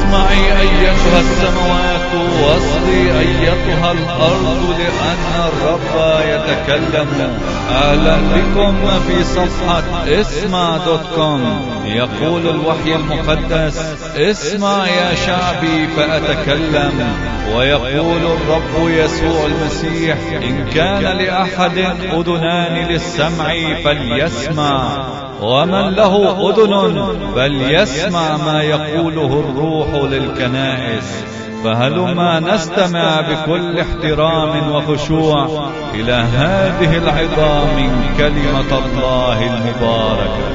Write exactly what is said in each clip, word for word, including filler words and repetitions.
اسمعي أيتها السماوات واصغي أيتها الأرض لأن الرب يتكلم. أهلا بكم في صفحة اسمع دوت كوم. يقول الوحي المقدس: اسمع يا شعبي فأتكلم. ويقول الرب يسوع المسيح: إن كان لأحد أذنان للسمع فليسمع، ومن له أذن فليسمع ما يقوله الروح للكنائس. فهلما نستمع بكل احترام وخشوع إلى هذه العظة من كلمة الله المباركة.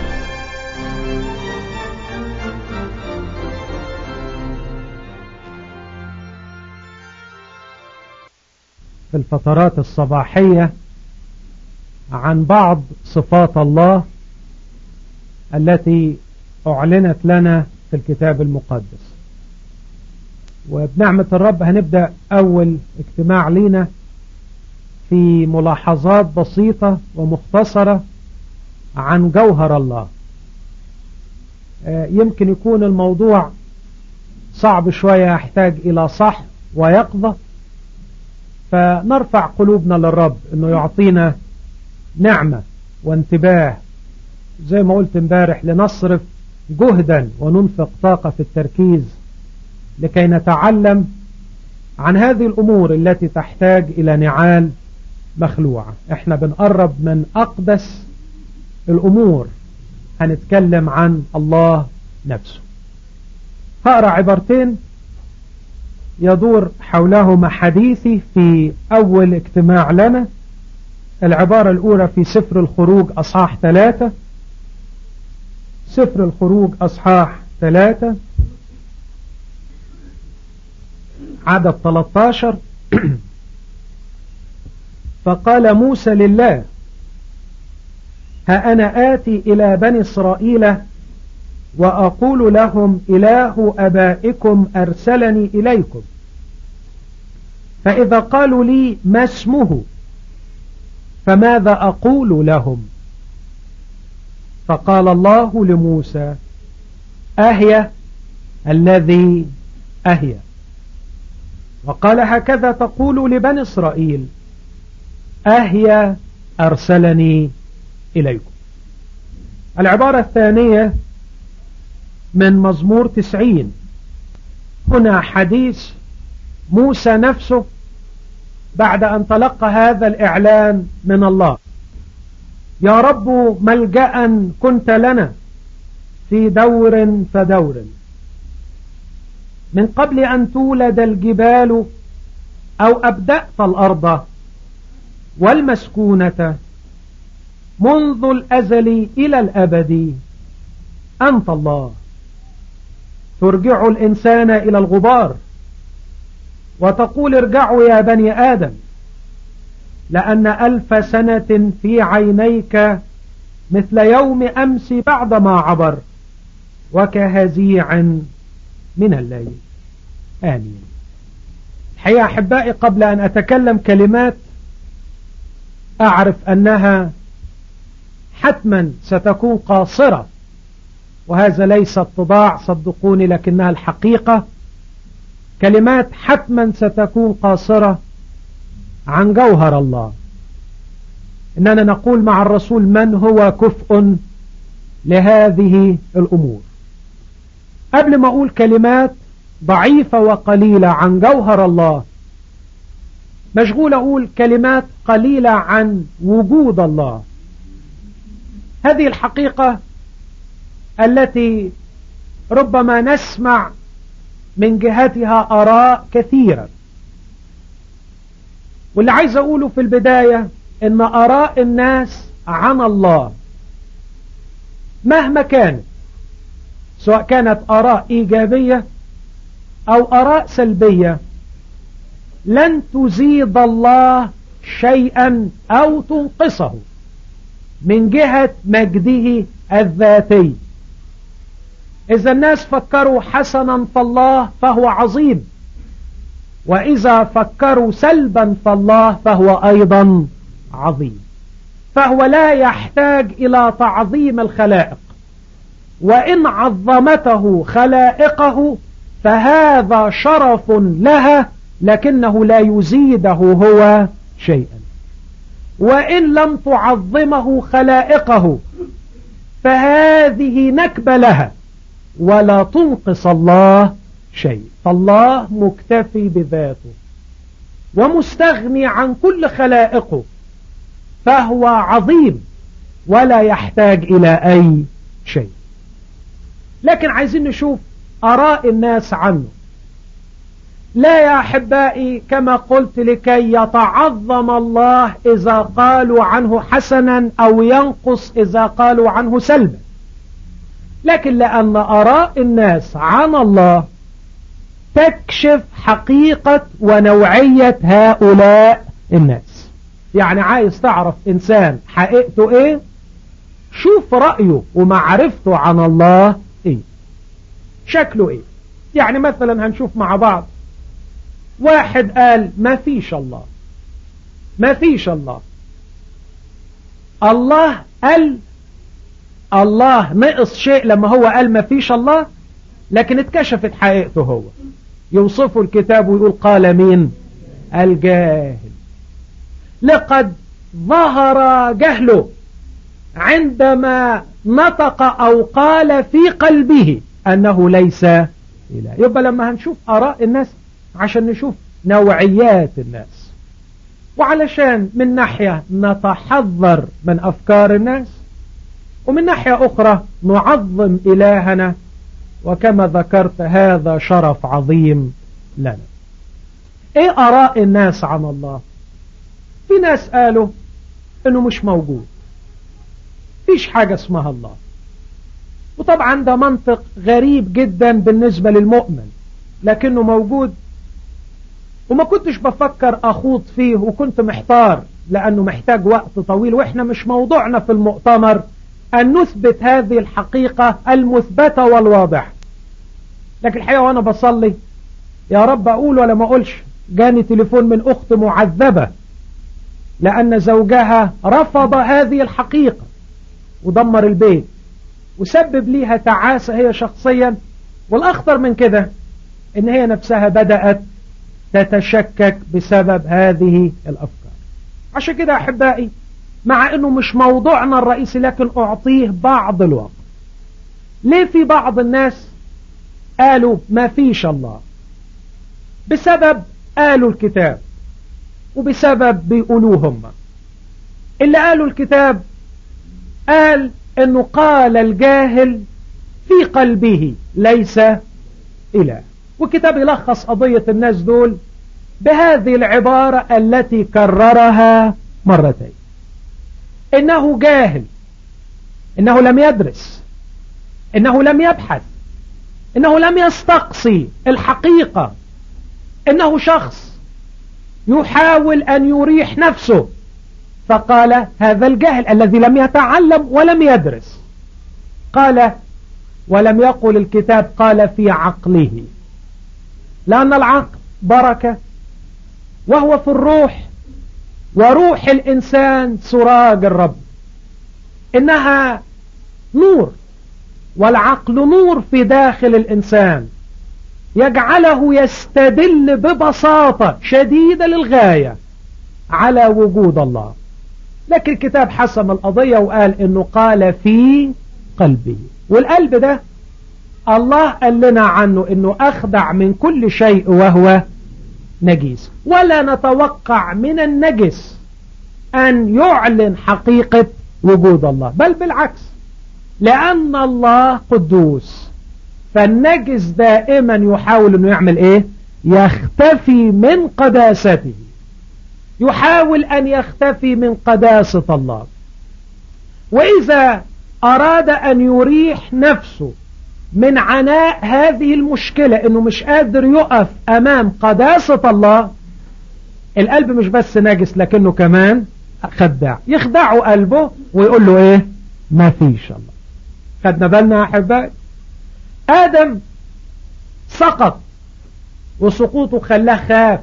في الفترات الصباحية عن بعض صفات الله التي أعلنت لنا في الكتاب المقدس. وبنعمة الرب هنبدأ أول اجتماع لنا في ملاحظات بسيطة ومختصرة عن جوهر الله. يمكن يكون الموضوع صعب شوية، يحتاج إلى صح ويقظة، فنرفع قلوبنا للرب أنه يعطينا نعمة وانتباه، زي ما قلت امبارح، لنصرف جهدا وننفق طاقة في التركيز لكي نتعلم عن هذه الأمور التي تحتاج إلى نعال مخلوعة. احنا بنقرب من أقدس الأمور، هنتكلم عن الله نفسه. هقرأ عبارتين يدور حولهما حديثي في أول اجتماع لنا. العبارة الأولى في سفر الخروج أصحاح ثلاثة، سفر الخروج أصحاح ثلاثة عدد ثلاثة عشر. فقال موسى لله: ها أنا آتي إلى بني إسرائيل وأقول لهم: إله أبائكم أرسلني إليكم، فإذا قالوا لي ما اسمه فماذا أقول لهم؟ فقال الله لموسى: أهي الذي أهي. وقال: هكذا تقول لبني إسرائيل: أهي أرسلني إليكم. العبارة الثانية من مزمور تسعين. هنا حديث موسى نفسه بعد أن تلقى هذا الإعلان من الله: يا رب ملجأ كنت لنا في دور فدور، من قبل أن تولد الجبال أو أبدأت الأرض والمسكونة، منذ الأزل إلى الأبد أنت الله. ترجع الإنسان إلى الغبار وتقول: ارجعوا يا بني آدم، لأن ألف سنة في عينيك مثل يوم أمس بعدما عبر، وكهزيع من الليل. آمين. الحقيقة أحبائي، قبل أن أتكلم كلمات أعرف أنها حتما ستكون قاصرة، وهذا ليس اتضاع صدقوني، لكنها الحقيقة. كلمات حتما ستكون قاصرة عن جوهر الله. إننا نقول مع الرسول: من هو كفء لهذه الأمور. قبل ما أقول كلمات ضعيفة وقليلة عن جوهر الله، مشغول أقول كلمات قليلة عن وجود الله. هذه الحقيقة التي ربما نسمع من جهتها آراء كثيرة، واللي عايز أقوله في البداية إن آراء الناس عن الله مهما كانت، سواء كانت آراء إيجابية أو آراء سلبية، لن تزيد الله شيئا أو تنقصه من جهة مجده الذاتي. إذا الناس فكروا حسنا فالله فهو عظيم، وإذا فكروا سلبا فالله فهو أيضا عظيم. فهو لا يحتاج إلى تعظيم الخلائق، وإن عظمته خلائقه فهذا شرف لها، لكنه لا يزيده هو شيئا. وإن لم تعظمه خلائقه فهذه نكبة لها ولا تنقص الله شيء. فالله مكتفي بذاته ومستغني عن كل خلائقه، فهو عظيم ولا يحتاج إلى أي شيء. لكن عايزين نشوف آراء الناس عنه. لا يا أحبائي كما قلت لكي يتعظم الله إذا قالوا عنه حسنا أو ينقص إذا قالوا عنه سلبا، لكن لأن آراء الناس عن الله تكشف حقيقة ونوعية هؤلاء الناس. يعني عايز تعرف إنسان حقيقته إيه؟ شوف رأيه ومعرفته عن الله إيه، شكله إيه. يعني مثلا هنشوف مع بعض واحد قال ما فيش الله، ما فيش الله. الله قال الله نقص شيء لما هو قال ما فيش الله؟ لكن اتكشفت حقيقته هو. يوصفه الكتاب ويقول قال مين؟ الجاهل. لقد ظهر جهله عندما نطق أو قال في قلبه أنه ليس إله. يبقى لما هنشوف آراء الناس عشان نشوف نوعيات الناس، وعلشان من ناحية نتحذر من أفكار الناس، ومن ناحية أخرى نعظم إلهنا. وكما ذكرت هذا شرف عظيم لنا. إيه آراء الناس عن الله؟ في ناس قالوا إنه مش موجود، فيش حاجة اسمها الله. وطبعا ده منطق غريب جدا بالنسبة للمؤمن، لكنه موجود. وما كنتش بفكر أخوض فيه، وكنت محتار لأنه محتاج وقت طويل، وإحنا مش موضوعنا في المؤتمر أن نثبت هذه الحقيقة المثبتة والواضحة. لكن الحقيقة وأنا بصلي يا رب أقول ولا ما أقولش، جاني تليفون من أخت معذبة لأن زوجها رفض هذه الحقيقة ودمر البيت وسبب ليها تعاسة هي شخصيا، والأخطر من كده إن هي نفسها بدأت تتشكك بسبب هذه الأفكار. عشان كده أحبائي، مع أنه مش موضوعنا الرئيسي لكن أعطيه بعض الوقت. ليه في بعض الناس قالوا ما فيش الله؟ بسبب قالوا الكتاب، وبسبب بيقولوه هم. اللي قالوا الكتاب قال أنه قال الجاهل في قلبه ليس إله، والكتاب يلخص قضية الناس دول بهذه العبارة التي كررها مرتين: إنه جاهل، إنه لم يدرس، إنه لم يبحث، إنه لم يستقصي الحقيقة، إنه شخص يحاول أن يريح نفسه. فقال هذا الجاهل الذي لم يتعلم ولم يدرس. قال ولم يقل الكتاب قال في عقله، لأن العقل بركة وهو في الروح، وروح الإنسان سراج الرب، إنها نور، والعقل نور في داخل الإنسان يجعله يستدل ببساطة شديدة للغاية على وجود الله. لكن الكتاب حسم القضية وقال إنه قال في قلبه، والقلب ده الله قال لنا عنه إنه أخدع من كل شيء وهو نجيس، ولا نتوقع من النجس أن يعلن حقيقة وجود الله، بل بالعكس، لأن الله قدوس، فالنجس دائما يحاول أنه يعمل إيه؟ يختفي من قداسته، يحاول أن يختفي من قداسة الله. وإذا أراد أن يريح نفسه من عناء هذه المشكلة أنه مش قادر يقف أمام قداسة الله، القلب مش بس نجس لكنه كمان خداع، يخدعه قلبه ويقول له إيه؟ ما فيش الله. خدنا بالنا يا أحبائي؟ آدم سقط، وسقوطه خلاه خاف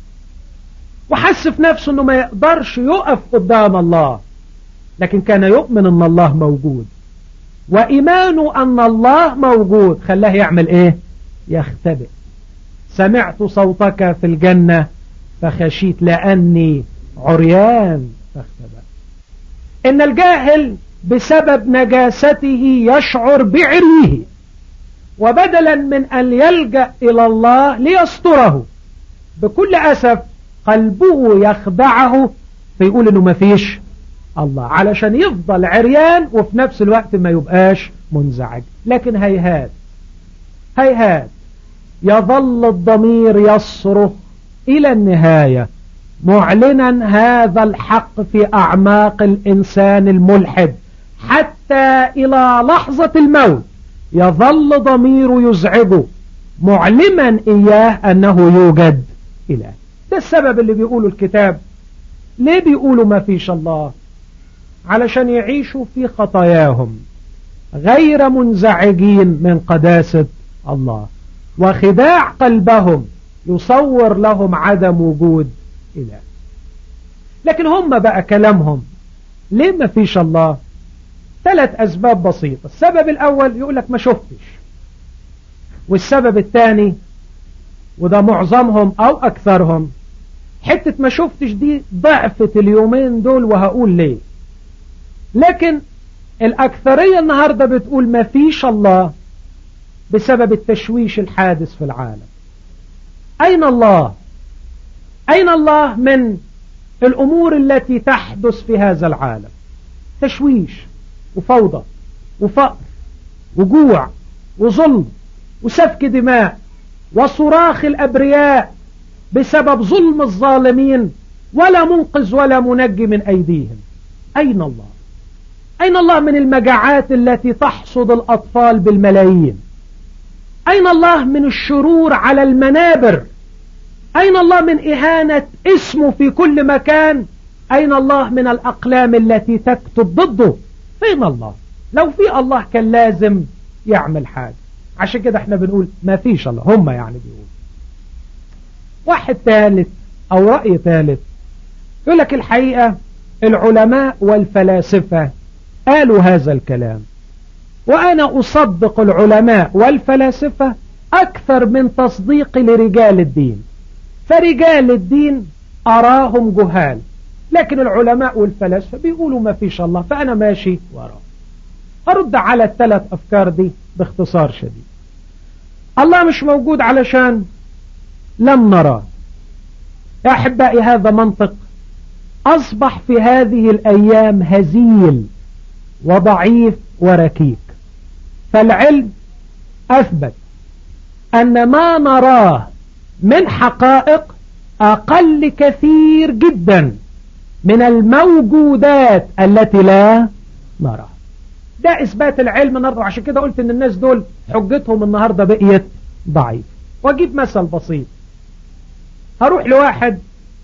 وحس في نفسه أنه ما يقدرش يقف قدام الله، لكن كان يؤمن أن الله موجود، وإيمانه أن الله موجود خلاه يعمل إيه؟ يختبئ. سمعت صوتك في الجنة فخشيت لأني عريان فاختبأ. إن الجاهل بسبب نجاسته يشعر بعريه، وبدلا من أن يلجأ إلى الله ليستره بكل أسف قلبه يخدعه فيقول إنه مفيش الله، علشان يفضل عريان وفي نفس الوقت ما يبقاش منزعج. لكن هيهات هيهات يظل الضمير يصرخ إلى النهاية معلنا هذا الحق في أعماق الإنسان الملحد، حتى إلى لحظة الموت يظل ضميره يزعجه معلما إياه أنه يوجد إله. ده السبب اللي بيقوله الكتاب. ليه بيقولوا ما فيش الله؟ علشان يعيشوا في خطاياهم غير منزعجين من قداسة الله، وخداع قلبهم يصور لهم عدم وجود إله. لكن هم بقى كلامهم ليه ما فيش الله؟ ثلاث أسباب بسيطة. السبب الأول يقولك ما شفتش، والسبب الثاني وده معظمهم أو أكثرهم حتة ما شفتش دي ضعفت اليومين دول، وهقول ليه. لكن الأكثرية النهاردة بتقول ما فيش الله بسبب التشويش الحادث في العالم. أين الله؟ أين الله من الأمور التي تحدث في هذا العالم؟ تشويش وفوضى وفقر وجوع وظلم وسفك دماء وصراخ الأبرياء بسبب ظلم الظالمين، ولا منقذ ولا منجي من أيديهم. أين الله؟ أين الله من المجاعات التي تحصد الأطفال بالملايين؟ أين الله من الشرور على المنابر؟ أين الله من إهانة اسمه في كل مكان؟ أين الله من الأقلام التي تكتب ضده؟ فين الله؟ لو في الله كان لازم يعمل حاجة. عشان كده احنا بنقول ما فيش الله. هم يعني بيقول واحد ثالث أو رأي ثالث يقول لك الحقيقة العلماء والفلاسفة قالوا هذا الكلام، وأنا أصدق العلماء والفلاسفة أكثر من تصديقي لرجال الدين. فرجال الدين أراهم جهال، لكن العلماء والفلاسفة بيقولوا ما فيش الله، فأنا ماشي وراهم. أرد على الثلاث أفكار دي باختصار شديد. الله مش موجود علشان لم نراه. يا أحبائي هذا منطق أصبح في هذه الأيام هزيل وضعيف وركيك. فالعلم أثبت أن ما نراه من حقائق أقل كثير جدا من الموجودات التي لا نراها. ده إثبات العلم النهارده. عشان كده قلت إن الناس دول حجتهم النهارده بقيت ضعيف. وأجيب مثل بسيط. هروح لواحد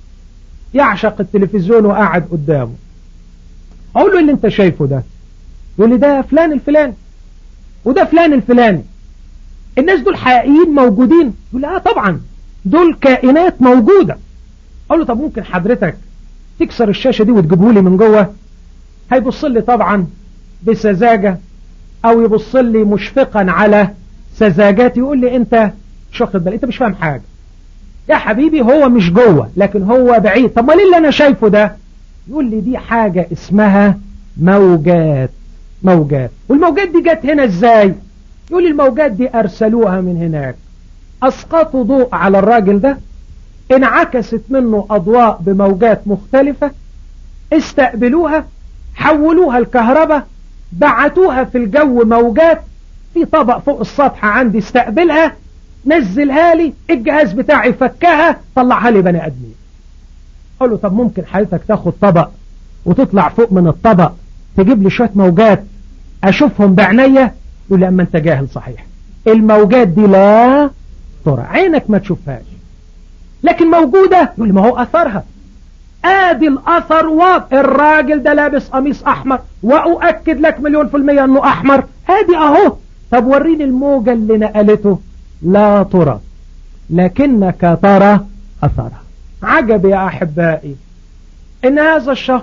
يعشق التلفزيون وقاعد قدامه، أقول له اللي أنت شايفه ده، يقول لي ده فلان الفلاني وده فلان الفلاني. الناس دول حقيقيين موجودين؟ يقول لي آه طبعا دول كائنات موجودة. أقول له طب ممكن حضرتك تكسر الشاشة دي وتجيبه لي من جوه؟ هيبص لي طبعا بسذاجة، أو يبص لي مشفقا على سذاجاتي، يقول لي أنت مش واخد بالك، أنت مش فاهم حاجة يا حبيبي، هو مش جوه لكن هو بعيد. طب ما ليه اللي أنا شايفه ده؟ يقول لي دي حاجة اسمها موجات. موجات. والموجات دي جت هنا ازاي؟ يقول لي الموجات دي أرسلوها من هناك، أسقطوا ضوء على الراجل ده، انعكست منه أضواء بموجات مختلفة، استقبلوها، حولوها الكهرباء، بعتوها في الجو موجات، في طبق فوق السطح عندي استقبلها، نزلها لي الجهاز بتاعي، فكها، طلعها لي بني ادمين. قال له طب ممكن حضرتك تاخد طبق وتطلع فوق من الطبق تجيب لي شوية موجات اشوفهم بعناية؟ يقول لي اما انت جاهل صحيح، الموجات دي لا ترى، عينك ما تشوفهاش لكن موجودة. يقول لي ما هو اثرها، ادي الاثر واضح، الراجل ده لابس قميص احمر واؤكد لك مليون في المية انه احمر، ادي اهو. طب وريني الموجة اللي نقلته، لا ترى لكنك ترى اثرها. عجب يا احبائي ان هذا الشخص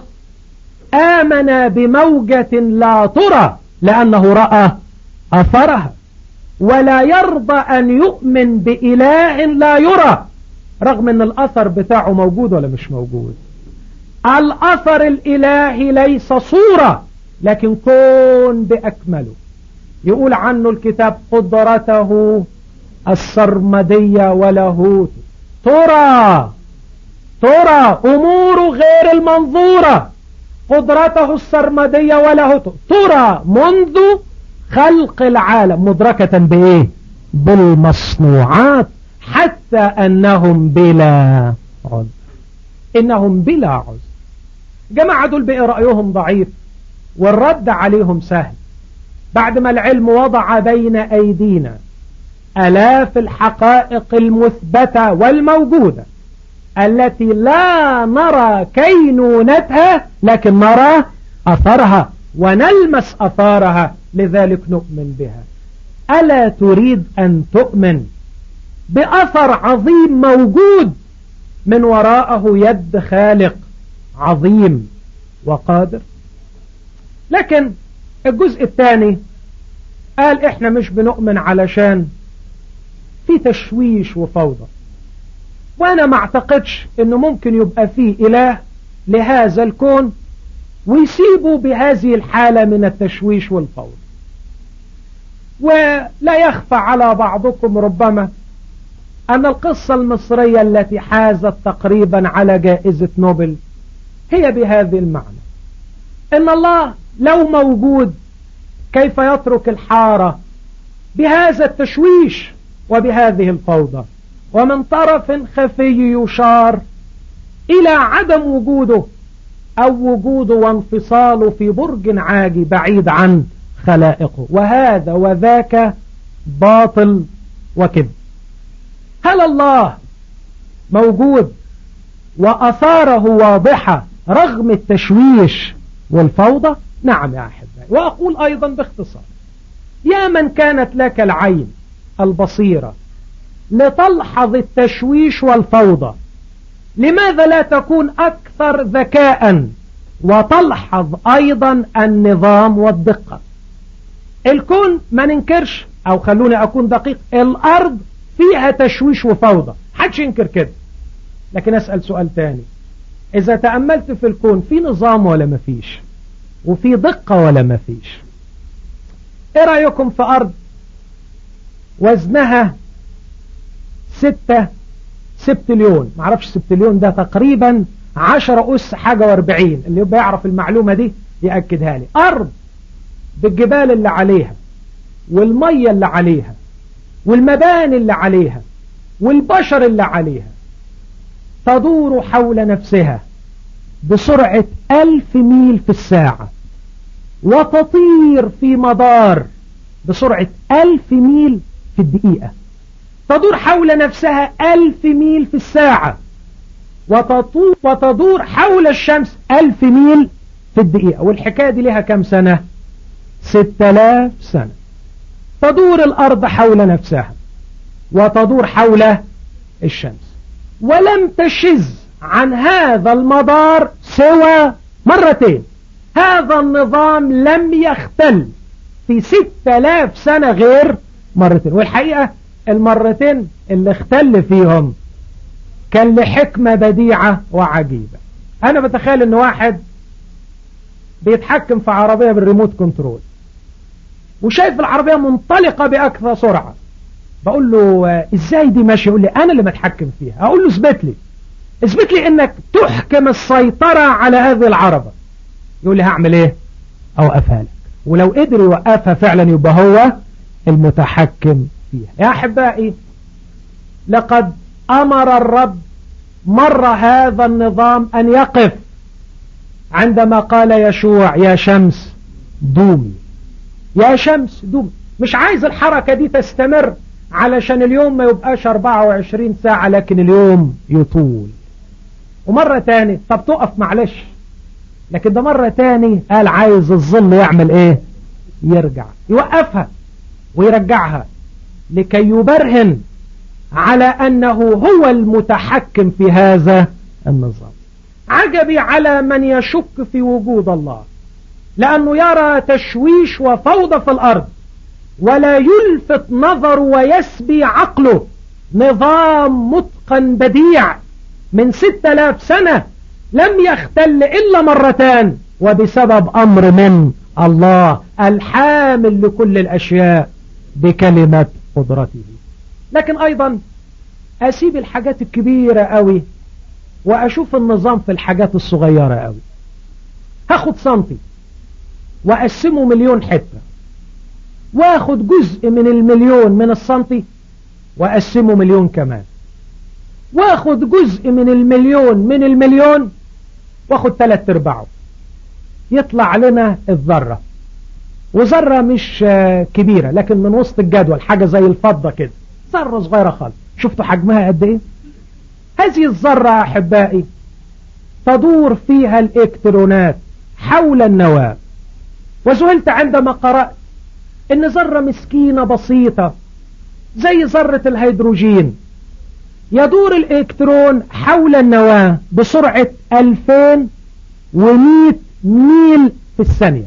آمن بموجة لا ترى لانه رأى اثرها. ولا يرضى أن يؤمن بإله لا يرى، رغم أن الأثر بتاعه موجود ولا مش موجود. الأثر الإلهي ليس صورة لكن كون بأكمله. يقول عنه الكتاب قدرته السرمدية ولاهوته، ترى ترى أمور غير المنظورة، قدرته السرمدية ولاهوته ترى منذ خلق العالم، مدركة بإيه؟ بالمصنوعات، حتى أنهم بلا عذر. إنهم بلا عذر. جماعة دول بقى رأيهم ضعيف والرد عليهم سهل، بعد ما العلم وضع بين أيدينا آلاف الحقائق المثبتة والموجودة التي لا نرى كينونتها لكن نرى أثرها ونلمس أثارها، لذلك نؤمن بها. ألا تريد أن تؤمن بأثر عظيم موجود من وراءه يد خالق عظيم وقادر؟ لكن الجزء الثاني قال احنا مش بنؤمن علشان في تشويش وفوضى، وانا ما اعتقدش انه ممكن يبقى فيه اله لهذا الكون ويسيبوا بهذه الحالة من التشويش والفوضى. ولا يخفى على بعضكم ربما أن القصة المصرية التي حازت تقريبا على جائزة نوبل هي بهذه المعنى، إن الله لو موجود كيف يترك الحارة بهذا التشويش وبهذه الفوضى، ومن طرف خفي يشار إلى عدم وجوده أو وجوده وانفصاله في برج عاجي بعيد عن خلائقه، وهذا وذاك باطل وكذب. هل الله موجود وأثاره واضحة رغم التشويش والفوضى؟ نعم يا أحبائي. وأقول أيضا باختصار، يا من كانت لك العين البصيرة لتلحظ التشويش والفوضى، لماذا لا تكون أكثر ذكاء وتلحظ أيضا النظام والدقة؟ الكون ما ننكرش، أو خلوني أكون دقيق، الأرض فيها تشويش وفوضى، حدش ينكر كده. لكن أسأل سؤال تاني، إذا تأملت في الكون في نظام ولا مفيش؟ وفي دقة ولا مفيش؟ إيه رأيكم في أرض وزنها ستة سبتليون، معرفش سبتليون ده تقريبا عشرة أس حاجة واربعين، اللي يبقى يعرف المعلومة دي يأكدها لي. أرض بالجبال اللي عليها والمية اللي عليها والمباني اللي عليها والبشر اللي عليها تدور حول نفسها بسرعة ألف ميل في الساعة، وتطير في مدار بسرعة ألف ميل في الدقيقة، تدور حول نفسها ألف ميل في الساعة، وتدور حول الشمس ألف ميل في الدقيقة. والحكاية دي لها كم سنة؟ ستة آلاف سنة. تدور الأرض حول نفسها وتدور حول الشمس، ولم تشز عن هذا المدار سوى مرتين. هذا النظام لم يختل في ستة آلاف سنة غير مرتين، والحقيقة المرتين اللي اختل فيهم كان لحكمة بديعة وعجيبة. أنا بتخيل إن واحد بيتحكم في عربية بالريموت كنترول وشايف العربية منطلقة بأكثر سرعة، بقول له إزاي دي ماشي؟ يقول لي أنا اللي متحكم فيها. أقول له اثبت لي اثبت لي إنك تحكم السيطرة على هذه العربة. يقول لي هعمل إيه؟ أوقفها لك. ولو قدر يوقفها فعلا يبقى هو المتحكم فيها. يا أحبائي، لقد أمر الرب مر هذا النظام أن يقف عندما قال يشوع يا شمس دومي، يا شمس دومي. مش عايز الحركة دي تستمر علشان اليوم ما يبقاش أربعة وعشرين ساعة لكن اليوم يطول. ومرة تاني طب تقف معلش، لكن ده مرة تاني قال عايز الظل يعمل ايه؟ يرجع، يوقفها ويرجعها لكي يبرهن على أنه هو المتحكم في هذا النظام. عجبي على من يشك في وجود الله، لأنه يرى تشويش وفوضى في الأرض ولا يلفت نظر ويسبي عقله. نظام متقن بديع من ستة آلاف سنة لم يختل إلا مرتان، وبسبب أمر من الله الحامل لكل الأشياء بكلمة قدرته. لكن أيضا أسيب الحاجات الكبيرة قوي وأشوف النظام في الحاجات الصغيرة قوي. هاخد سنتي وأقسمه مليون حتة، واخد جزء من المليون من السنتي وأقسمه مليون كمان، واخد جزء من المليون من المليون واخد ثلاث ارباعه، يطلع لنا الذرة. وذرة مش كبيرة لكن من وسط الجدول، حاجة زي الفضة كده، ذرة صغيرة خالص. شفتوا حجمها قد ايه؟ هذه الذرة يا أحبائي تدور فيها الإلكترونات حول النواة. وذهلت عندما قرأت ان ذرة مسكينة بسيطة زي ذرة الهيدروجين يدور الإلكترون حول النواة بسرعة ألفين ومئة ميل في الثانية.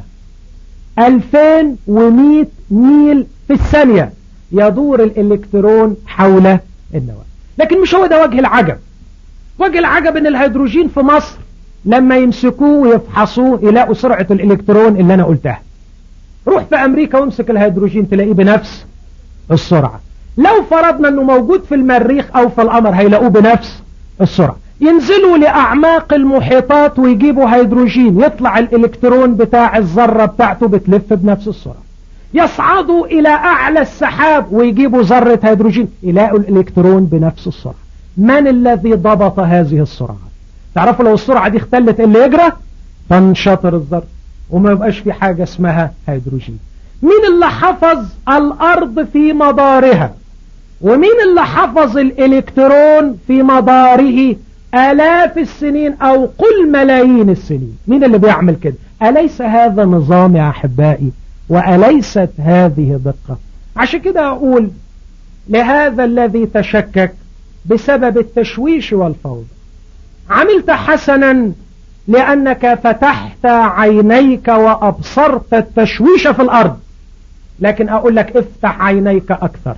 ألفين ومئة ميل في الثانية يدور الإلكترون حول النواة. لكن مش هو ده وجه العجب. وجه العجب ان الهيدروجين في مصر لما يمسكوه ويفحصوه يلاقوا سرعة الإلكترون اللي أنا قلتها. روح في أمريكا وامسك الهيدروجين تلاقيه بنفس السرعة. لو فرضنا أنه موجود في المريخ أو في القمر هيلاقوه بنفس السرعة. ينزلوا لأعماق المحيطات ويجيبوا هيدروجين، يطلع الإلكترون بتاع الذرة بتاعته بتلف بنفس السرعة. يصعدوا إلى أعلى السحاب ويجيبوا ذرة هيدروجين، يلاقوا الإلكترون بنفس السرعة. من الذي ضبط هذه السرعة؟ تعرفوا لو السرعة دي اختلت اللي يجرى تنشطر الذرة وما يبقاش في حاجة اسمها هيدروجين. مين اللي حفظ الأرض في مدارها؟ ومين اللي حفظ الإلكترون في مداره آلاف السنين أو قل ملايين السنين؟ مين اللي بيعمل كده؟ أليس هذا نظام يا أحبائي؟ وأليست هذه دقة؟ عشان كده أقول لهذا الذي تشكك بسبب التشويش والفوضى: عملت حسنا لأنك فتحت عينيك وأبصرت التشويش في الأرض. لكن أقول لك افتح عينيك أكثر،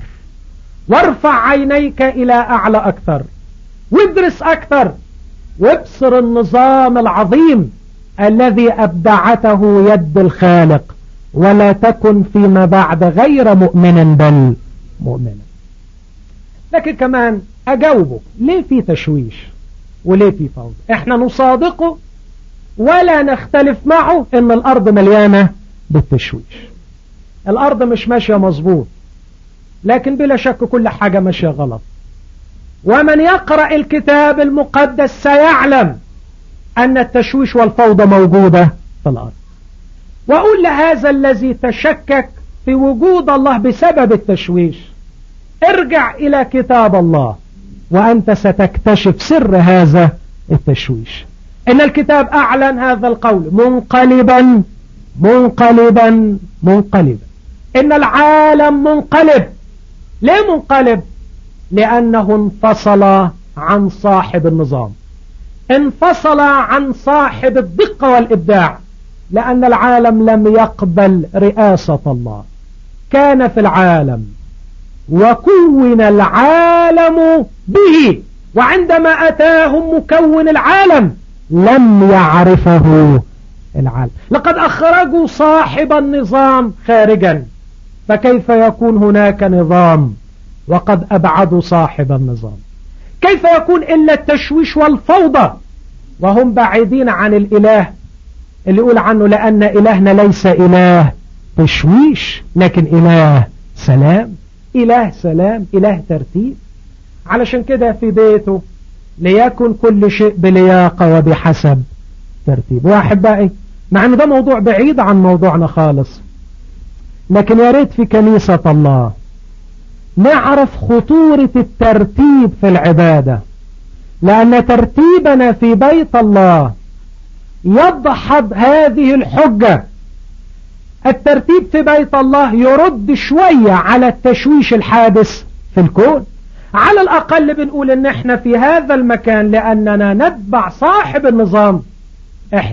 وارفع عينيك إلى أعلى أكثر، وادرس أكثر، وابصر النظام العظيم الذي أبدعته يد الخالق، ولا تكن فيما بعد غير مؤمن بل مؤمنا. لكن كمان أجاوبه ليه في تشويش وليه في فوضى؟ احنا نصادقه ولا نختلف معه ان الارض مليانة بالتشويش. الارض مش ماشية مظبوط، لكن بلا شك كل حاجة ماشية غلط. ومن يقرأ الكتاب المقدس سيعلم ان التشويش والفوضى موجودة في الارض. واقول لهذا الذي تشكك في وجود الله بسبب التشويش: ارجع الى كتاب الله وأنت ستكتشف سر هذا التشويش. إن الكتاب أعلن هذا القول: منقلبا منقلبا منقلبا. إن العالم منقلب. ليه منقلب؟ لأنه انفصل عن صاحب النظام، انفصل عن صاحب الدقة والإبداع. لأن العالم لم يقبل رئاسة الله. كان في العالم وكون العالم به، وعندما أتاهم مكون العالم لم يعرفه العالم. لقد أخرجوا صاحب النظام خارجا، فكيف يكون هناك نظام وقد أبعدوا صاحب النظام؟ كيف يكون إلا التشويش والفوضى وهم بعيدين عن الإله اللي يقول عنه: لأن إلهنا ليس إله تشويش لكن إله سلام. إله سلام، إله ترتيب. علشان كده في بيته ليكن كل شيء بلياقة وبحسب ترتيب. وأحبائي، مع أن ده موضوع بعيد عن موضوعنا خالص، لكن يا ريت في كنيسة الله نعرف خطورة الترتيب في العبادة، لأن ترتيبنا في بيت الله يدحض هذه الحجة. الترتيب في بيت الله يرد شوية على التشويش الحادث في الكون. على الأقل بنقول ان احنا في هذا المكان لأننا نتبع صاحب النظام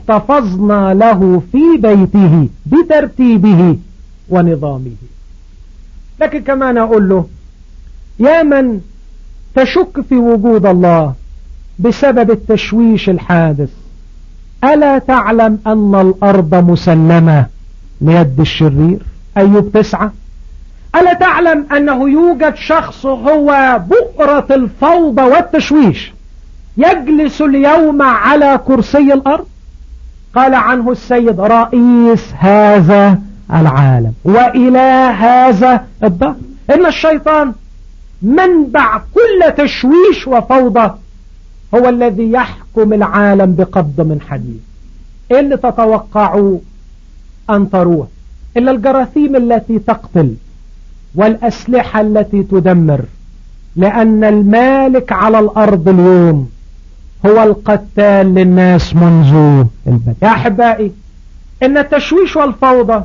احتفظنا له في بيته بترتيبه ونظامه. لكن كمان أقول له يا من تشك في وجود الله بسبب التشويش الحادث، ألا تعلم أن الأرض مسلمة ليد الشرير؟ أيوب تسعة. ألا تعلم أنه يوجد شخص هو بؤرة الفوضى والتشويش يجلس اليوم على كرسي الأرض؟ قال عنه السيد رئيس هذا العالم وإله هذا الدهر. إن الشيطان منبع كل تشويش وفوضى، هو الذي يحكم العالم بقبض من حديد. إيه اللي تتوقعوا أن تروه إلا الجراثيم التي تقتل والأسلحة التي تدمر، لأن المالك على الأرض اليوم هو القتال للناس منذ البدء. يا أحبائي، إن التشويش والفوضى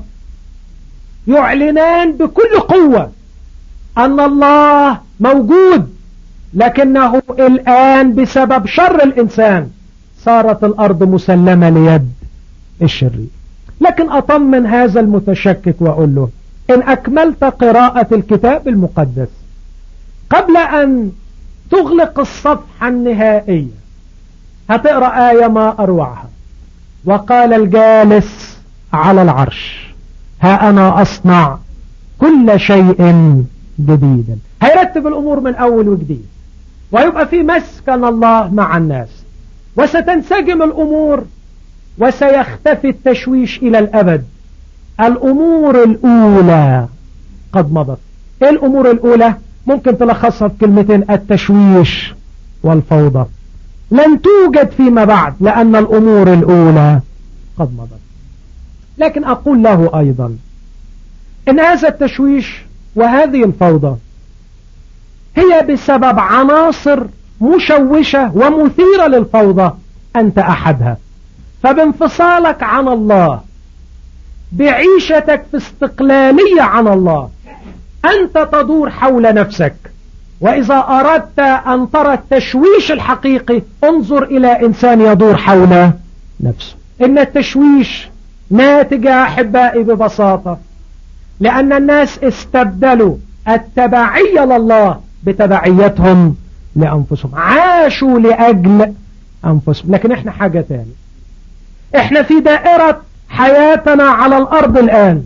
يعلنان بكل قوة أن الله موجود، لكنه الآن بسبب شر الإنسان صارت الأرض مسلمة ليد الشرير. لكن أطمن هذا المتشكك وأقول له إن أكملت قراءة الكتاب المقدس قبل أن تغلق الصفحة النهائية هتقرأ آية ما أروعها: وقال الجالس على العرش ها أنا أصنع كل شيء جديدا. هيرتب الأمور من أول وجديد، ويبقى في مسكن الله مع الناس، وستنسجم الأمور وسيختفي التشويش إلى الأبد. الأمور الأولى قد مضت. إيه الأمور الأولى؟ ممكن تلخصها في كلمتين: التشويش والفوضى. لن توجد فيما بعد، لأن الأمور الأولى قد مضت. لكن أقول له أيضا إن هذا التشويش وهذه الفوضى هي بسبب عناصر مشوشة ومثيرة للفوضى، أنت أحدها. فبانفصالك عن الله، بعيشتك في استقلالية عن الله، أنت تدور حول نفسك. وإذا أردت أن ترى التشويش الحقيقي انظر إلى إنسان يدور حول نفسه. إن التشويش ناتج يا أحبائي ببساطة لأن الناس استبدلوا التبعية لله بتبعيتهم لأنفسهم، عاشوا لأجل أنفسهم. لكن إحنا حاجة تاني، إحنا في دائرة حياتنا على الأرض الآن،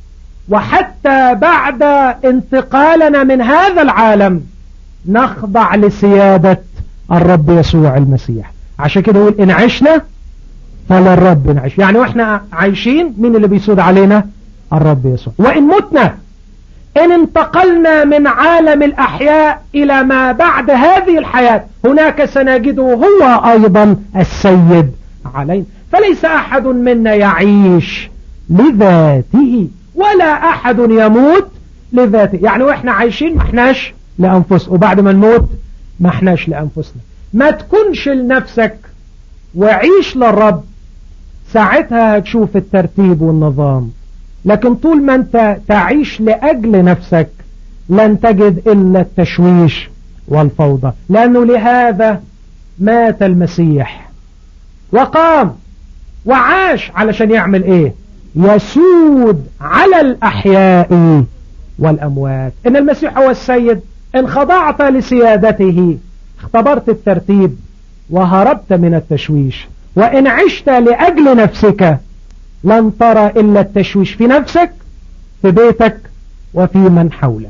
وحتى بعد انتقالنا من هذا العالم نخضع لسيادة الرب يسوع المسيح. عشان كده يقول إن عشنا فللرب نعيش. يعني وإحنا عايشين مين اللي بيسود علينا؟ الرب يسوع. وإن متنا، إن انتقلنا من عالم الأحياء إلى ما بعد هذه الحياة، هناك سنجده هو أيضا السيد علينا. فليس أحد منا يعيش لذاته ولا أحد يموت لذاته. يعني وإحنا عايشين ما احناش لأنفسنا، وبعد ما نموت ما احناش لأنفسنا. ما تكونش لنفسك وعيش للرب، ساعتها هتشوف الترتيب والنظام. لكن طول ما انت تعيش لأجل نفسك لن تجد إلا التشويش والفوضى. لأنه لهذا مات المسيح وقام وعاش علشان يعمل ايه؟ يسود على الأحياء والأموات. إن المسيح هو السيد. إن خضعت لسيادته اختبرت الترتيب وهربت من التشويش. وإن عشت لأجل نفسك لن ترى إلا التشويش في نفسك، في بيتك، وفي من حولك.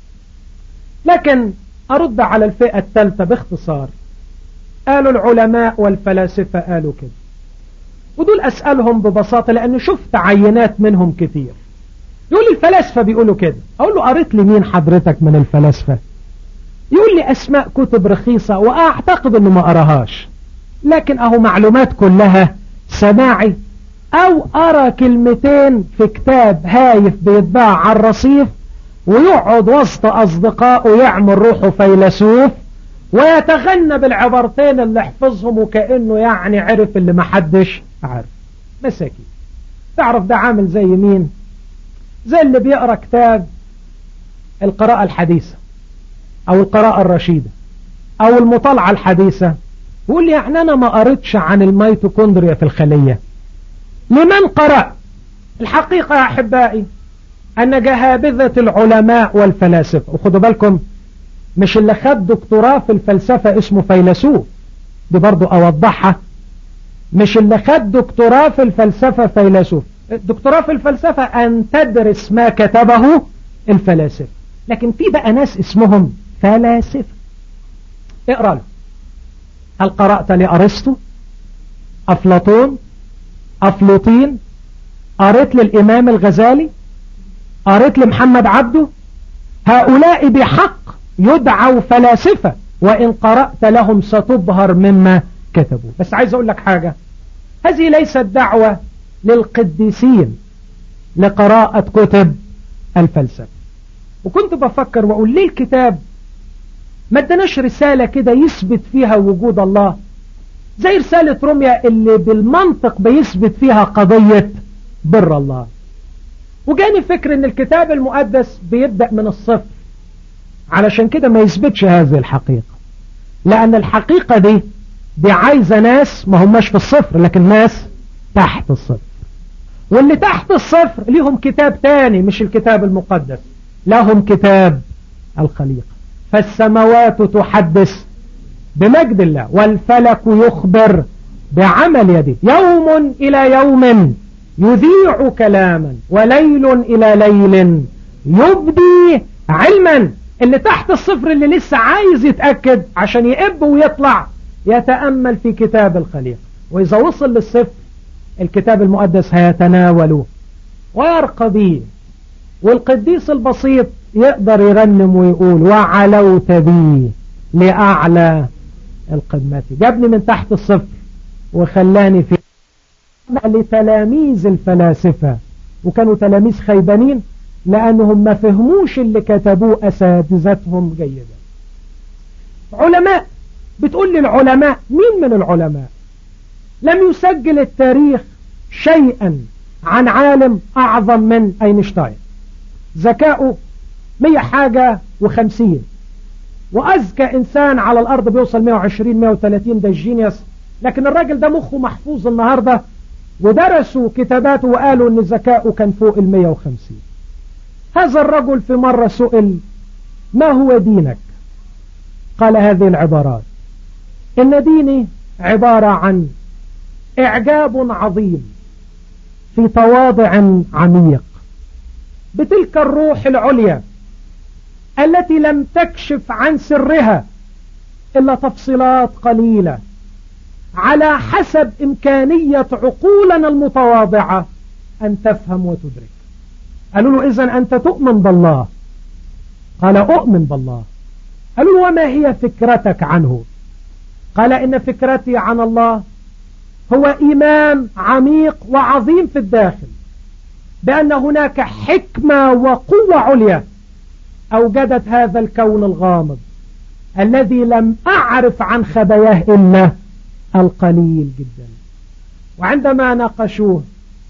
لكن أرد على الفئة الثالثة باختصار. قالوا العلماء والفلاسفة قالوا كده، ودول أسألهم ببساطة لأنه شفت عينات منهم كتير. يقول لي الفلاسفة بيقولوا كده. أقول له قريت لي مين حضرتك من الفلاسفة؟ يقول لي أسماء كتب رخيصة وأعتقد أنه ما أراهاش، لكن أهو معلومات كلها سماعي، أو أرى كلمتين في كتاب هايف بيتباع على الرصيف ويقعد وسط أصدقائه يعمل روحه فيلسوف ويتغنى بالعبارتين اللي حفظهم وكأنه يعني عرف اللي محدش عارف. مساكين. تعرف ده عامل زي مين؟ زي اللي بيقرأ كتاب القراءة الحديثة أو القراءة الرشيدة أو المطالعة الحديثة، يقول لي يعني أنا ما قريتش عن الميتوكوندريا في الخلية. لمن قرأ؟ الحقيقة يا أحبائي أن جهابذة العلماء والفلاسفة، وخدوا بالكم مش اللي خد دكتوراه في الفلسفة اسمه فيلسوف، دي برضو أوضحها، مش اللي خد دكتوراه في الفلسفة فيلسوف. الدكتوراه في الفلسفة أن تدرس ما كتبه الفلاسفة، لكن في بقى ناس اسمهم فلاسفة. اقرأ له. هل قرأت لأرسطو، أفلاطون، أفلوطين؟ قريت للإمام الغزالي؟ قريت لمحمد عبده؟ هؤلاء بحق يدعوا فلاسفة، وإن قرأت لهم ستبهر مما كتبوا. بس عايز أقول لك حاجة، هذه ليست دعوة للقديسين لقراءة كتب الفلسفة. وكنت بفكر وأقول ليه الكتاب ما ادناش رسالة كده يثبت فيها وجود الله، زي رسالة روميا اللي بالمنطق بيثبت فيها قضية بر الله. وجاني فكر ان الكتاب المقدس بيبدأ من الصفر، علشان كده ما يثبتش هذه الحقيقة، لأن الحقيقة دي دي عايزة ناس ما هماش في الصفر، لكن ناس تحت الصفر. واللي تحت الصفر ليهم كتاب تاني مش الكتاب المقدس، لهم كتاب الخليقة. فالسماوات تحدث بمجد الله، والفلك يخبر بعمل يده، يوم إلى يوم يذيع كلاما، وليل إلى ليل يبدي علما. اللي تحت الصفر اللي لسه عايز يتأكد عشان يقب ويطلع يتأمل في كتاب الخليقة، وإذا وصل للصفر الكتاب المقدس هيتناوله ويرقى به. والقديس البسيط يقدر يرنم ويقول وعلوت بي لأعلى القمة. جابني من تحت الصفر وخلاني في لتلاميذ الفلاسفة، وكانوا تلاميذ خيبانين لأنهم ما فهموش اللي كتبوه أساتذتهم جيدا. علماء، بتقول لي العلماء، مين من العلماء؟ لم يسجل التاريخ شيئا عن عالم أعظم من أينشتاين، ذكاؤه مية حاجة وخمسين، وأذكى إنسان على الأرض بيوصل مية وعشرين مية وثلاثين، ده الجينيوس. لكن الراجل ده مخه محفوظ النهاردة، ودرسوا كتاباته وقالوا أن ذكاؤه كان فوق المية وخمسين. هذا الرجل في مرة سئل ما هو دينك؟ قال هذه العبارات: إن ديني عبارة عن إعجاب عظيم في تواضع عميق بتلك الروح العليا التي لم تكشف عن سرها إلا تفصيلات قليلة على حسب إمكانية عقولنا المتواضعة أن تفهم وتدرك. قالوا له: إذن أنت تؤمن بالله؟ قال: أؤمن بالله. قالوا له: وما هي فكرتك عنه؟ قال: إن فكرتي عن الله هو إيمان عميق وعظيم في الداخل بأن هناك حكمة وقوة عليا أوجدت هذا الكون الغامض الذي لم أعرف عن خباياه إلا القليل جدا. وعندما ناقشوه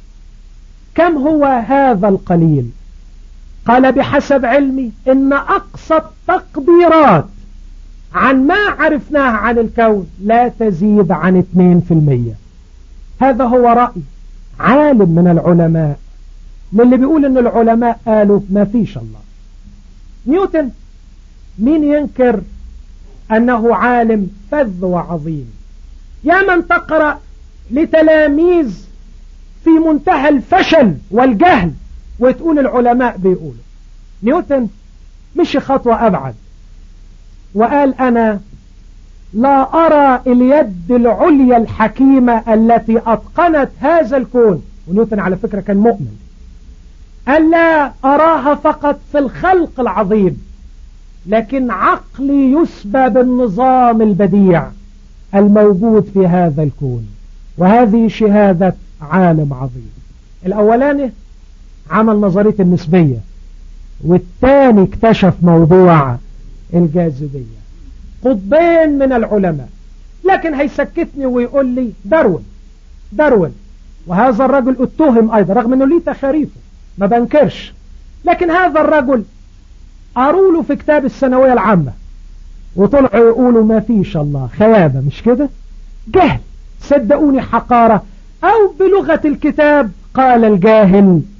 كم هو هذا القليل؟ قال: بحسب علمي إن أقصى التقديرات عن ما عرفناه عن الكون لا تزيد عن اثنين في المية. هذا هو رأي عالم من العلماء، من اللي بيقول إن العلماء قالوا ما فيش الله. نيوتن، مين ينكر أنه عالم فذ وعظيم؟ يا من تقرأ لتلاميذ في منتهى الفشل والجهل وتقول العلماء بيقولوا. نيوتن مشي خطوة أبعد وقال: أنا لا أرى اليد العليا الحكيمة التي أتقنت هذا الكون. ونيوتن على فكرة كان مؤمن. قال: لا أراها فقط في الخلق العظيم، لكن عقلي يسبى بالنظام البديع الموجود في هذا الكون. وهذه شهادة عالم عظيم. الأولاني عمل نظرية النسبية، والثاني اكتشف موضوع الجاذبية. قطبين من العلماء. لكن هيسكتني ويقول لي داروين داروين وهذا الرجل اتهم أيضا رغم أنه ليه تخاريفه، ما بنكرش. لكن هذا الرجل قالوا له في كتاب الثانوية العامة وطلعوا يقولوا ما فيش الله. خيابة مش كده؟ جهل، صدقوني حقارة، أو بلغة الكتاب قال الجاهل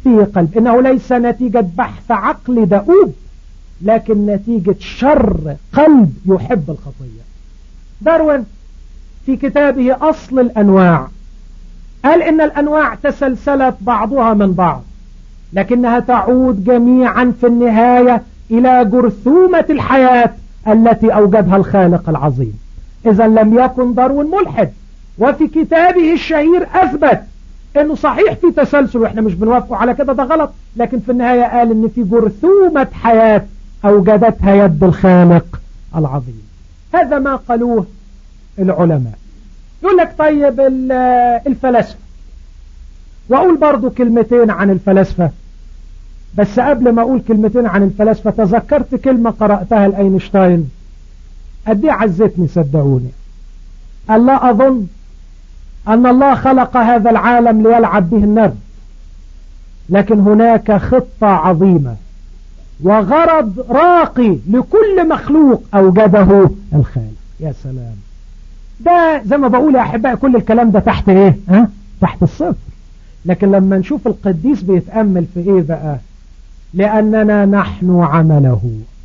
في قلب، إنه ليس نتيجة بحث عقل دؤوب، لكن نتيجة شر قلب يحب الخطية. داروين في كتابه أصل الأنواع قال إن الأنواع تسلسلت بعضها من بعض، لكنها تعود جميعا في النهاية إلى جرثومة الحياة التي أوجدها الخالق العظيم. إذا لم يكن داروين ملحد، وفي كتابه الشهير أثبت إنه صحيح في تسلسل وإحنا مش بنوافقه على كده، ده غلط، لكن في النهاية قال إن في جرثومة حياة أوجدتها يد الخالق العظيم. هذا ما قالوه العلماء. يقول لك طيب الفلاسفة، وأقول برضو كلمتين عن الفلاسفة، بس قبل ما أقول كلمتين عن الفلاسفة تذكرت كلمة قرأتها لأينشتاين قد ايه عزتني صدقوني. قال لا أظن أن الله خلق هذا العالم ليلعب به النرد، لكن هناك خطة عظيمة وغرض راقي لكل مخلوق أوجده الخالق. يا سلام، ده زي ما بقول يا أحبائي كل الكلام ده تحت إيه؟ ها؟ تحت الصفر. لكن لما نشوف القديس بيتأمل في إيه بقى؟ لأننا نحن عمله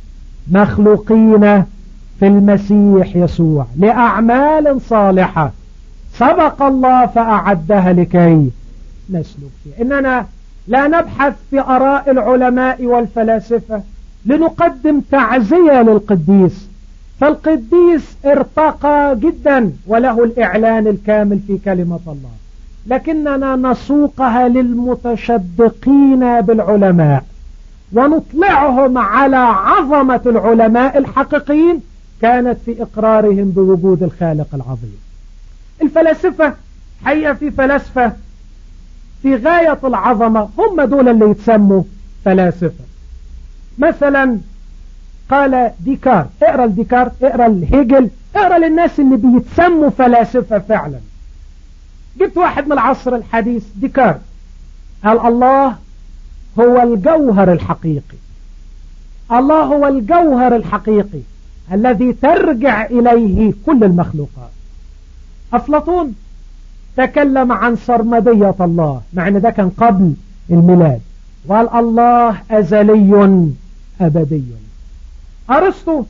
مخلوقين في المسيح يسوع لأعمال صالحة سبق الله فأعدها لكي نسلك فيها. إننا لا نبحث في آراء العلماء والفلاسفة لنقدم تعزية للقديس، فالقديس ارتقى جدا وله الإعلان الكامل في كلمة الله، لكننا نسوقها للمتشدقين بالعلماء ونطلعهم على عظمة العلماء الحقيقيين كانت في إقرارهم بوجود الخالق العظيم. الفلاسفة حقيقة في فلاسفة في غاية العظمة، هم دول اللي يتسموا فلاسفة. مثلا قال ديكارت، اقرأ الديكارت، اقرأ الهيجل، اقرأ للناس اللي بيتسموا فلاسفة فعلا. جبت واحد من العصر الحديث ديكارت قال الله هو الجوهر الحقيقي، الله هو الجوهر الحقيقي الذي ترجع إليه كل المخلوقات. أفلاطون تكلم عن سرمدية الله، مع أن ده كان قبل الميلاد، وقال الله أزلي أبدي. أرسطو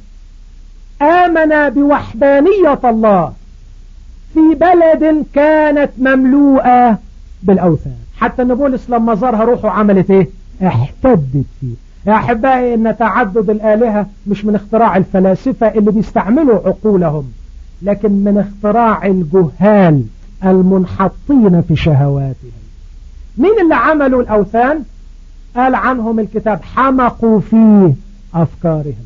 آمن بوحدانية الله في بلد كانت مملوءة بالأوثان، حتى أن بولس لما زارها روحه عملت إيه؟ احتدت فيه. يا أحبائي إن تعدد الآلهة مش من اختراع الفلاسفة اللي بيستعملوا عقولهم، لكن من اختراع الجهال المنحطين في شهواتهم. مين اللي عملوا الأوثان؟ قال عنهم الكتاب حمقوا في أفكارهم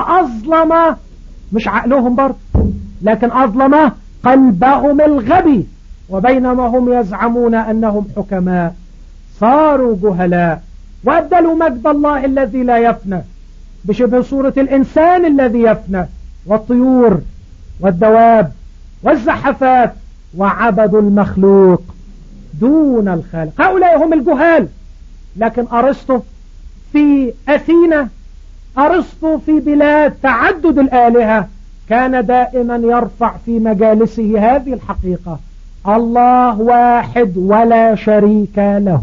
وأظلم مش عقلهم برضه، لكن أظلم قلبهم الغبي، وبينما هم يزعمون أنهم حكماء صاروا جهلاء، وأبدلوا مجد الله الذي لا يفنى بشبه صورة الإنسان الذي يفنى والطيور والدواب والزحفات، وعبدوا المخلوق دون الخالق. هؤلاء هم الجهال. لكن أرسطو في أثينا، أرسطو في بلاد تعدد الآلهة، كان دائما يرفع في مجالسه هذه الحقيقة: الله واحد ولا شريك له.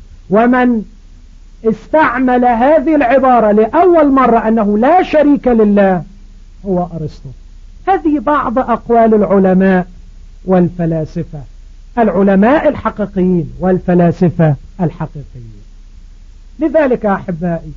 ومن استعمل هذه العبارة لأول مرة أنه لا شريك لله هو أرسطو. هذه بعض أقوال العلماء والفلاسفة، العلماء الحقيقيين والفلاسفة الحقيقيين. لذلك أحبائي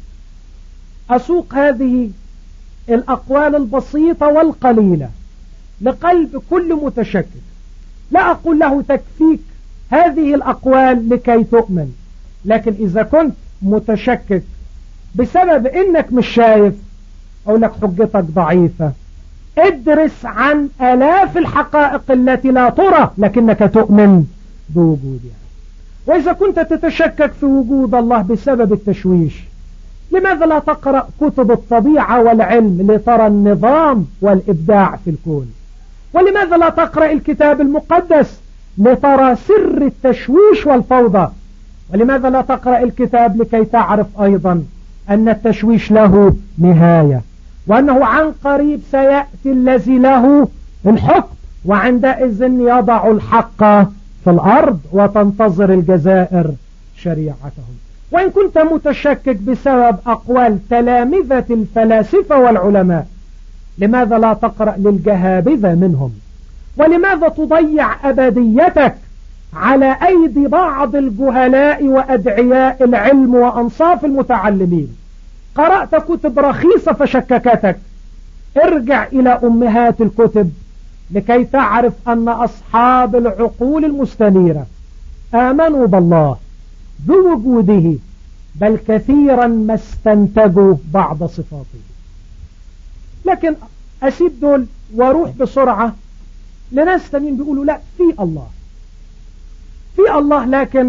أسوق هذه الأقوال البسيطة والقليلة لقلب كل متشكك. لا أقول له تكفيك هذه الأقوال لكي تؤمن، لكن إذا كنت متشكك بسبب إنك مش شايف، أقول لك حجتك ضعيفة. ادرس عن آلاف الحقائق التي لا ترى لكنك تؤمن بوجودها. وإذا كنت تتشكك في وجود الله بسبب التشويش، لماذا لا تقرأ كتب الطبيعة والعلم لترى النظام والإبداع في الكون؟ ولماذا لا تقرأ الكتاب المقدس لترى سر التشويش والفوضى؟ ولماذا لا تقرأ الكتاب لكي تعرف أيضا أن التشويش له نهاية، وأنه عن قريب سيأتي الذي له الحكم، وعندئذ يضع الحق في الأرض وتنتظر الجزائر شريعتهم. وإن كنت متشكك بسبب أقوال تلامذة الفلاسفة والعلماء، لماذا لا تقرأ للجهابذة منهم؟ ولماذا تضيع أبديتك على أيدي بعض الجهلاء وأدعياء العلم وأنصاف المتعلمين؟ قرأت كتب رخيصة فشككتك. ارجع إلى أمهات الكتب لكي تعرف أن أصحاب العقول المستنيرة آمنوا بالله بوجوده، بل كثيرا ما استنتجوا بعض صفاته. لكن أسيب دول واروح بسرعة لناس تانيين بيقولوا لا، في الله في الله لكن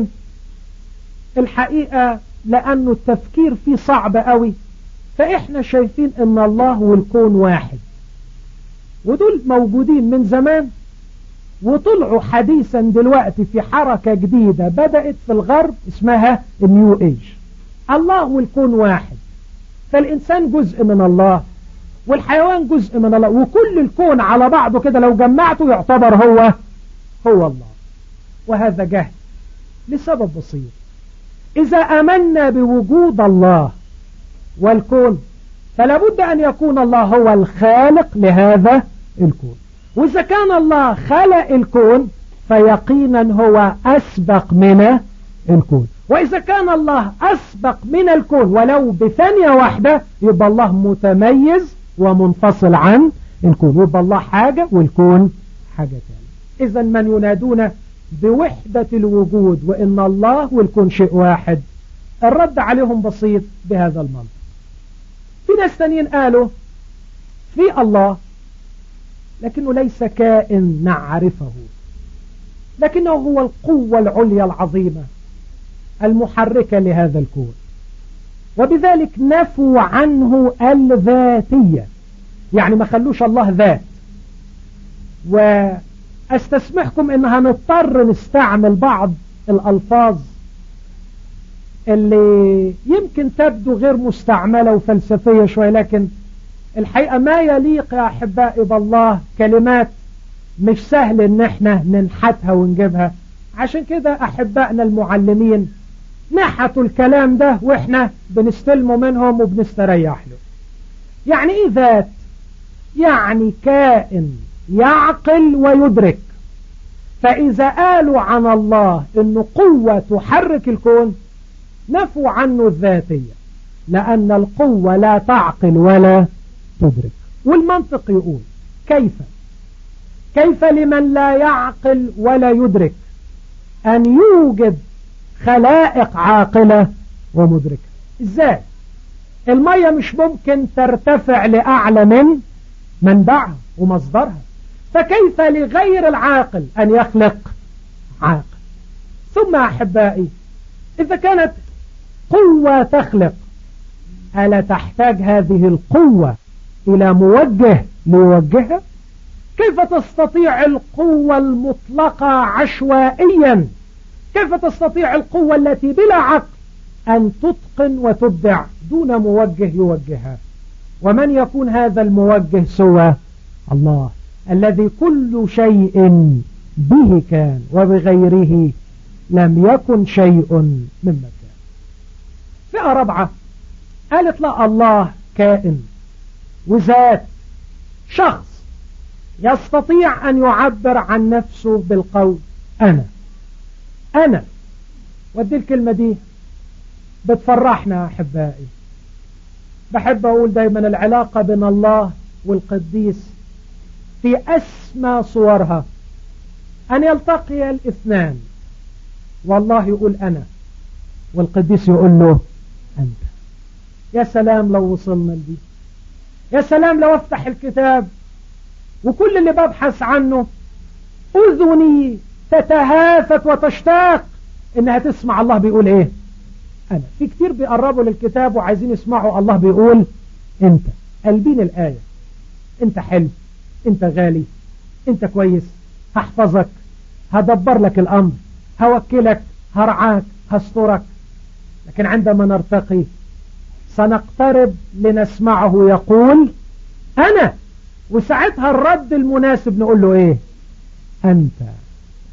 الحقيقة لأنه التفكير فيه صعب قوي، فإحنا شايفين أن الله والكون واحد. ودول موجودين من زمان وطلعوا حديثا دلوقتي في حركة جديدة بدأت في الغرب اسمها النيو ايج. الله والكون واحد، فالإنسان جزء من الله والحيوان جزء من الله، وكل الكون على بعضه كده لو جمعته يعتبر هو هو الله. وهذا جهل لسبب بسيط. إذا آمنا بوجود الله والكون فلا بد أن يكون الله هو الخالق لهذا الكون، وإذا كان الله خلق الكون فيقينا هو أسبق من الكون، وإذا كان الله أسبق من الكون ولو بثانية واحدة يبقى الله متميز ومنفصل عن الكون، يبقى الله حاجة والكون حاجة ثانية. إذا من ينادون بوحدة الوجود وإن الله والكون شيء واحد، الرد عليهم بسيط بهذا المنطق. في ناس تانيين قالوا في الله لكنه ليس كائن نعرفه، لكنه هو القوة العليا العظيمة المحركة لهذا الكون، وبذلك نفوا عنه الذاتية، يعني ما خلوش الله ذات. واستسمحكم ان هنضطر نستعمل بعض الألفاظ اللي يمكن تبدو غير مستعملة وفلسفية شوية، لكن الحقيقة ما يليق يا أحبائي بالله كلمات مش سهل ان احنا ننحتها ونجيبها. عشان كده أحبائنا المعلمين نحتوا الكلام ده واحنا بنستلمه منهم وبنستريح له. يعني ايه ذات؟ يعني كائن يعقل ويدرك. فإذا قالوا عن الله انه قوة تحرك الكون نفوا عنه الذاتية، لأن القوة لا تعقل ولا تدرك. والمنطق يقول كيف كيف لمن لا يعقل ولا يدرك أن يوجد خلائق عاقلة ومدركة؟ ازاي؟ المية مش ممكن ترتفع لأعلى من منبعها ومصدرها، فكيف لغير العاقل أن يخلق عاقل؟ ثم أحبائي، إذا كانت قوة تخلق، ألا تحتاج هذه القوة إلى موجه ليوجهها؟ كيف تستطيع القوة المطلقة عشوائيا، كيف تستطيع القوة التي بلا عقل أن تتقن وتبدع دون موجه يوجهها؟ ومن يكون هذا الموجه سوى الله الذي كل شيء به كان وبغيره لم يكن شيء مما كان. فئة رابعة قالت لا، الله كائن وذات، شخص يستطيع أن يعبر عن نفسه بالقول أنا أنا. ودي الكلمة دي بتفرحنا يا أحبائي. بحب أقول دايما العلاقة بين الله والقديس في أسمى صورها أن يلتقي الاثنان والله يقول أنا والقديس يقول له أنت. يا سلام لو وصلنا لدي، يا سلام لو افتح الكتاب وكل اللي ببحث عنه أذني تتهافت وتشتاق إنها تسمع الله بيقول إيه أنا. في كتير بيقربوا للكتاب وعايزين يسمعوا الله بيقول أنت. قلبين الآية، أنت حلو، أنت غالي، أنت كويس، هحفظك، هدبر لك الأمر، هوكلك، هرعاك، هسترك. لكن عندما نرتقي سنقترب لنسمعه يقول أنا، وساعتها الرد المناسب نقول له إيه؟ أنت.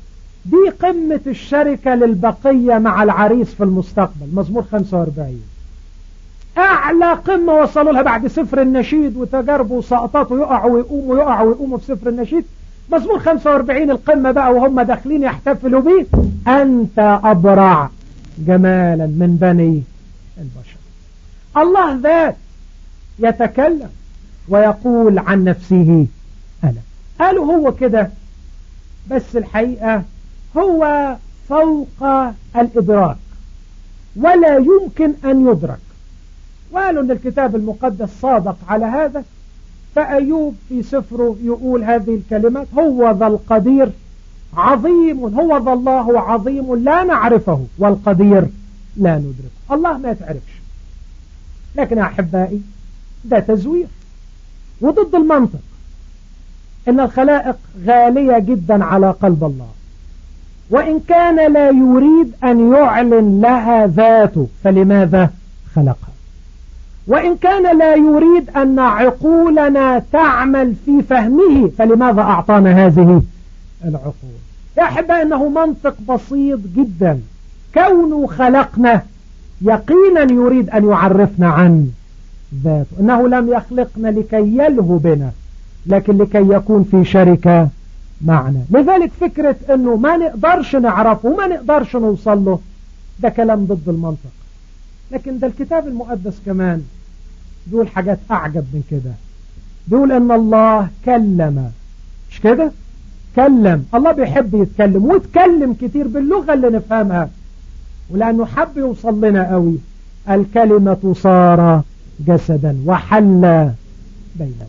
دي قمة الشركة للبقية مع العريس في المستقبل. مزمور خمسة وأربعين أعلى قمة وصلوا لها بعد سفر النشيد وتجاربه وسقطاته، يقعوا ويقوموا يقعوا ويقوموا في سفر النشيد. مزمور خمسة وأربعين القمة بقى وهم داخلين يحتفلوا بيه: أنت أبرع جمالا من بني البشر. الله ذات يتكلم ويقول عن نفسه أنا. قالوا هو كده، بس الحقيقة هو فوق الإدراك ولا يمكن أن يدرك. وقالوا أن الكتاب المقدس صادق على هذا، فأيوب في سفره يقول هذه الكلمات: هو ذا القدير عظيم، هو ذا الله عظيم لا نعرفه، والقدير لا ندركه. الله ما يتعرفش، لكن أحبائي ده تزوير وضد المنطق. إن الخلائق غالية جدا على قلب الله، وإن كان لا يريد أن يعلن لها ذاته فلماذا خلقها؟ وإن كان لا يريد أن عقولنا تعمل في فهمه فلماذا أعطانا هذه العقول؟ يا أحبائي إنه منطق بسيط جدا. كونه خلقنا يقينا يريد أن يعرفنا عن ذاته، إنه لم يخلقنا لكي يلهو بنا لكن لكي يكون في شركة معنا. لذلك فكرة أنه ما نقدرش نعرفه وما نقدرش نوصل له ده كلام ضد المنطق. لكن ده الكتاب المقدس كمان بيقول حاجات أعجب من كده. بيقول أن الله كلم، مش كده؟ كلم. الله بيحب يتكلم ويتكلم كتير باللغة اللي نفهمها، ولأنه حب يوصل لنا قوي: الكلمة صار جسدا وحل بيننا.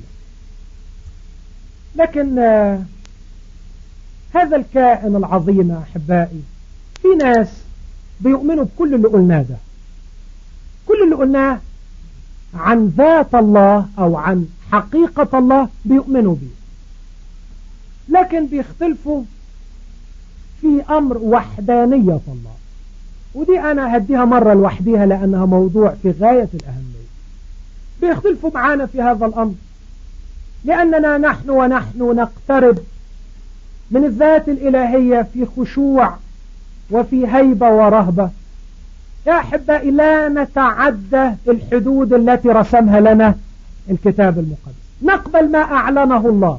لكن آه هذا الكائن العظيم أحبائي، في ناس بيؤمنوا بكل اللي قلناه ده، كل اللي قلناه عن ذات الله أو عن حقيقة الله بيؤمنوا به، لكن بيختلفوا في أمر وحدانية الله. ودي أنا هديها مرة لوحديها لأنها موضوع في غاية الأهمية. بيختلفوا معانا في هذا الأمر لأننا نحن ونحن نقترب من الذات الإلهية في خشوع وفي هيبة ورهبة. يا أحبائي لا نتعدى الحدود التي رسمها لنا الكتاب المقدس، نقبل ما أعلنه الله.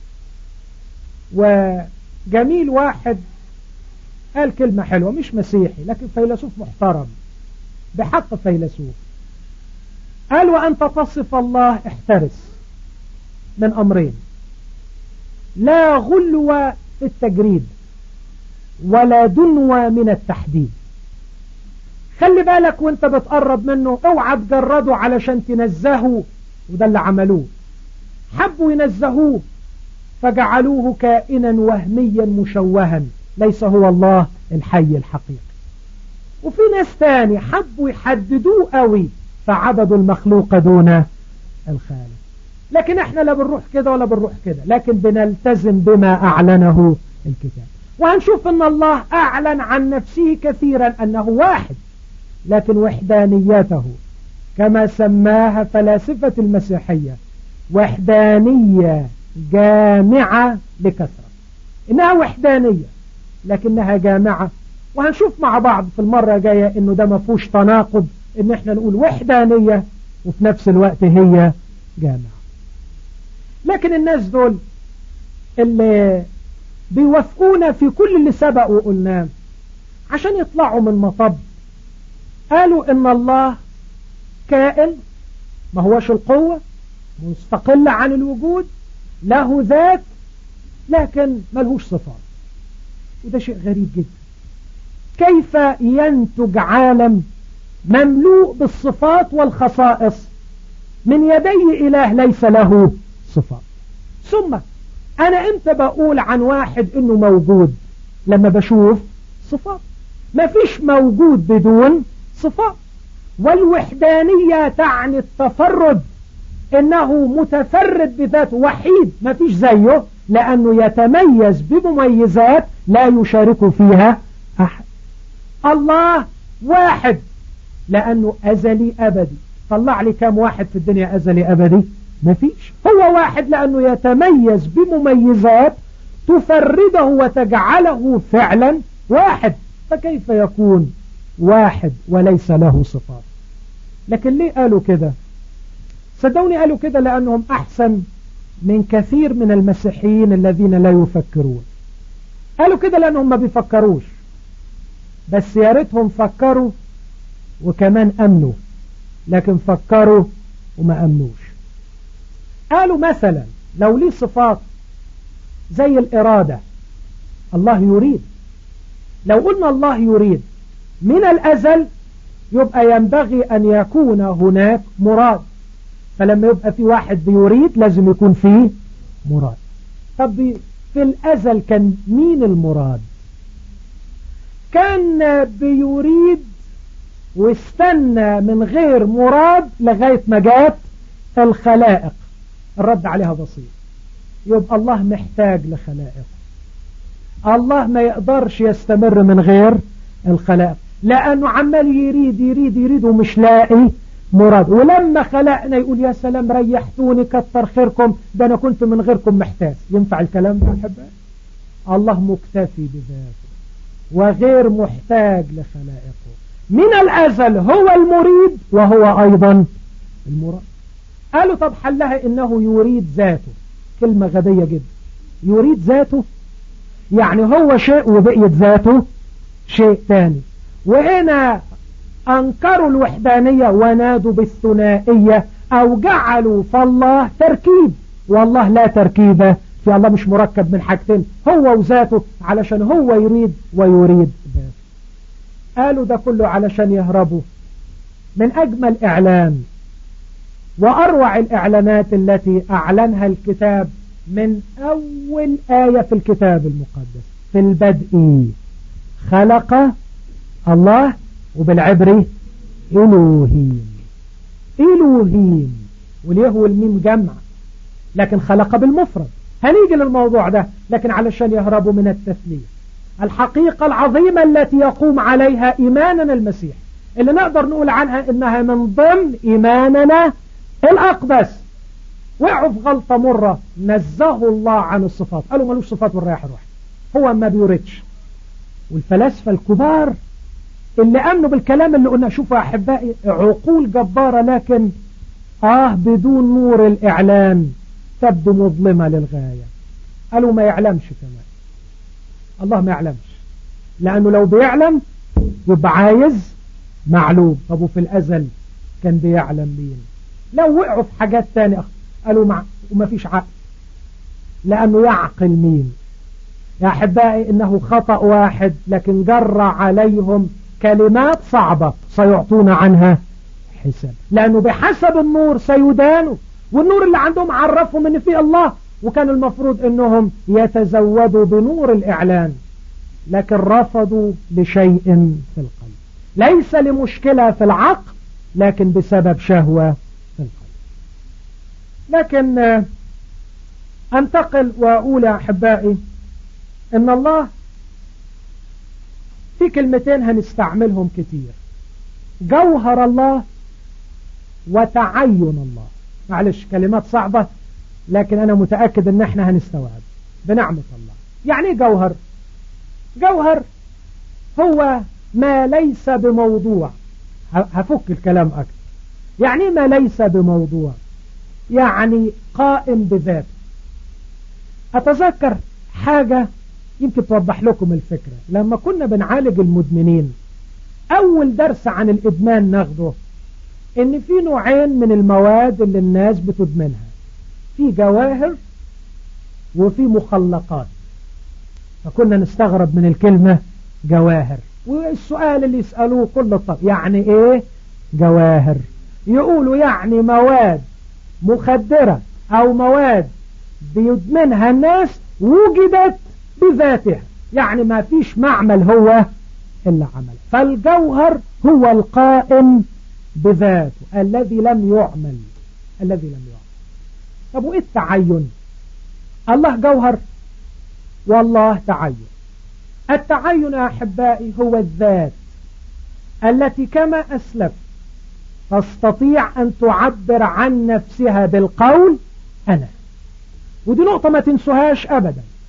وجميل واحد قال كلمة حلوة، مش مسيحي لكن فيلسوف محترم بحق فيلسوف، قال: وأنت تصف الله احترس من أمرين: لا غلو في التجريد ولا دنو من التحديد. خلي بالك وانت بتقرب منه، اوعى تجرده علشان تنزهه، وده اللي عملوه. حبوا ينزهوه فجعلوه كائنا وهميا مشوها، ليس هو الله الحي الحقيقي. وفي ناس تاني حبوا يحددوه قوي فعبدوا المخلوق دون الخالق. لكن احنا لا بنروح كده ولا بنروح كده، لكن بنلتزم بما أعلنه الكتاب. وهنشوف ان الله أعلن عن نفسه كثيرا أنه واحد، لكن وحدانيته كما سماها فلاسفة المسيحية وحدانية جامعة لكثرة. إنها وحدانية لكنها جامعة. وهنشوف مع بعض في المرة الجاية إنه ده ما فيهوش تناقض إن احنا نقول وحدانية وفي نفس الوقت هي جامعة. لكن الناس دول اللي بيوافقونا في كل اللي سبق وقلناه عشان يطلعوا من مطب، قالوا إن الله كائن ما هوش القوة، مستقل عن الوجود، له ذات لكن ملهوش صفات. وده شيء غريب جدا. كيف ينتج عالم مملوء بالصفات والخصائص من يدي إله ليس له صفات؟ ثم أنا إمتى بقول عن واحد إنه موجود؟ لما بشوف صفات. ما فيش موجود بدون صفات. والوحدانية تعني التفرد، إنه متفرد بذاته، وحيد ما فيش زيه، لأنه يتميز بمميزات لا يشارك فيها أحد. الله واحد لأنه أزلي أبدي. طلع لي كم واحد في الدنيا أزلي أبدي؟ ما فيش. هو واحد لأنه يتميز بمميزات تفرده وتجعله فعلا واحد، فكيف يكون واحد وليس له صفات؟ لكن ليه قالوا كده؟ صدقوني قالوا كده لأنهم أحسن من كثير من المسيحيين الذين لا يفكرون. قالوا كده لأنهم ما بيفكروش، بس يا ريتهم فكروا وكمان أمنوا، لكن فكروا وما أمنوش. قالوا مثلا لو ليه صفات زي الإرادة، الله يريد. لو قلنا الله يريد من الأزل يبقى ينبغي أن يكون هناك مراد، فلما يبقى في واحد بيريد لازم يكون فيه مراد. طب في الأزل كان مين المراد؟ كان بيريد واستنى من غير مراد لغاية ما جات الخلائق. الرد عليها بسيط، يبقى الله محتاج لخلائق. الله ما يقدرش يستمر من غير الخلائق، لأنه عمال يريد يريد يريد ومش لاقي مراد. ولما خلقنا يقول يا سلام ريحتوني كتر خيركم، ده أنا كنت من غيركم محتاج. ينفع الكلام ده أحبائي؟ الله مكتفي بذاته وغير محتاج لخلائقه. من الأزل هو المريد وهو أيضا المراد. قالوا طب حلها إنه يريد ذاته. كلمة غبية جدا، يريد ذاته يعني هو شيء وبقية ذاته شيء تاني. وهنا أنكروا الوحدانية ونادوا بالثنائية، أو جعلوا فالله تركيب، والله لا تركيبة في الله، مش مركب من حاجتين، هو وذاته، علشان هو يريد ويريد ذاته. قالوا ده كله علشان يهربوا من أجمل إعلان وأروع الإعلانات التي أعلنها الكتاب من أول آية في الكتاب المقدس. في البدء خلق الله، وبالعبري إلوهيم. إلوهيم واليه والميم جمع، لكن خلق بالمفرد. هنيجي للموضوع ده، لكن علشان يهربوا من التثليث. الحقيقة العظيمة التي يقوم عليها إيماننا المسيح، اللي نقدر نقول عنها إنها من ضمن إيماننا الأقدس. وقعوا في غلطة مرة، نزهوا الله عن الصفات، قالوا ملوش صفات والرياح روح، هو ما بيردش. والفلاسفة الكبار اللي أمنوا بالكلام اللي قلنا، شوفوا يا أحبائي عقول جبارة، لكن آه بدون نور الإعلان تبدو مظلمة للغاية. قالوا ما يعلمش كمان، الله ما يعلمش، لأنه لو بيعلم يبقى عايز معلوم. طب وفي الأزل كان بيعلم مين؟ لو وقعوا في حاجات تانية قالوا مع وما فيش عقل، لأنه يعقل مين؟ يا أحبائي إنه خطأ واحد، لكن جرى عليهم كلمات صعبة سيعطون عنها حساب، لأنه بحسب النور سيدانوا. والنور اللي عندهم عرفهم إن فيه الله، وكان المفروض إنهم يتزودوا بنور الإعلان، لكن رفضوا لشيء في القلب، ليس لمشكلة في العقل، لكن بسبب شهوة في القلب. لكن أنتقل وأقول يا أحبائي إن الله في كلمتين هنستعملهم كتير: جوهر الله وتعين الله. معلش كلمات صعبة، لكن أنا متأكد إن احنا هنستوعب بنعمة الله. يعني ايه جوهر؟ جوهر هو ما ليس بموضوع. هفك الكلام أكثر. يعني ما ليس بموضوع؟ يعني قائم بذاته. أتذكر حاجة يمكن توضح لكم الفكرة. لما كنا بنعالج المدمنين، أول درس عن الإدمان ناخده إن في نوعين من المواد اللي الناس بتدمنها، في جواهر وفي مخلقات. فكنا نستغرب من الكلمة جواهر، والسؤال اللي يسألوه كل الطب يعني إيه جواهر؟ يقولوا يعني مواد مخدرة أو مواد بيدمنها الناس وجدت بذاتها، يعني ما فيش معمل هو إلا عمل. فالجوهر هو القائم بذاته الذي لم يعمل، الذي لم يعمل. طب وإيه التعين؟ الله جوهر والله تعين. التعين يا أحبائي هو الذات التي كما أسلف تستطيع أن تعبر عن نفسها بالقول أنا. ودي نقطة ما تنسوهاش أبدا.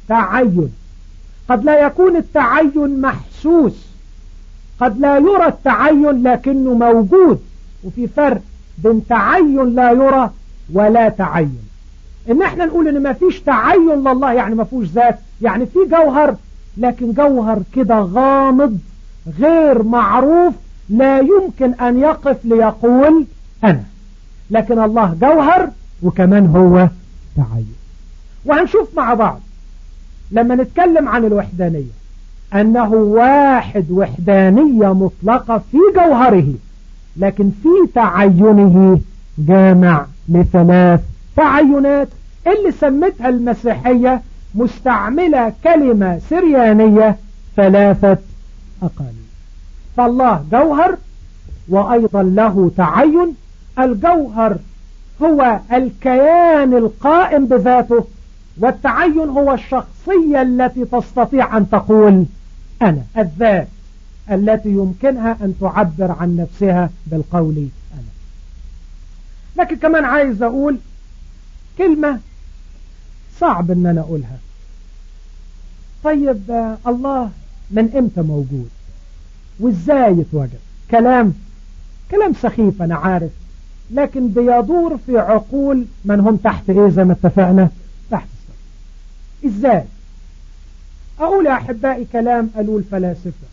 تعين. قد لا يكون التعين محسوس، قد لا يرى التعين لكنه موجود، وفي فرق بين تعين لا يرى ولا تعين. ان احنا نقول ان ما فيش تعين لله يعني ما فيهوش ذات، يعني في جوهر لكن جوهر كده غامض غير معروف، لا يمكن ان يقف ليقول انا، لكن الله جوهر وكمان هو تعين. وهنشوف مع بعض لما نتكلم عن الوحدانية أنه واحد وحدانية مطلقة في جوهره، لكن في تعينه جامع لثلاث تعينات اللي سمتها المسيحية مستعملة كلمة سريانية ثلاثة أقاليم. فالله جوهر وأيضا له تعين. الجوهر هو الكيان القائم بذاته، والتعين هو الشخصية التي تستطيع أن تقول أنا، الذات التي يمكنها أن تعبر عن نفسها بالقول أنا. لكن كمان عايز أقول كلمة صعب أن أنا أقولها. طيب الله من إمتى موجود وإزاي يتوجد؟ كلام كلام سخيف أنا عارف، لكن بيدور في عقول من هم تحت إيه زي ما اتفقنا، تحت السماء. إزاي؟ أقول يا أحبائي كلام قالوا الفلاسفة،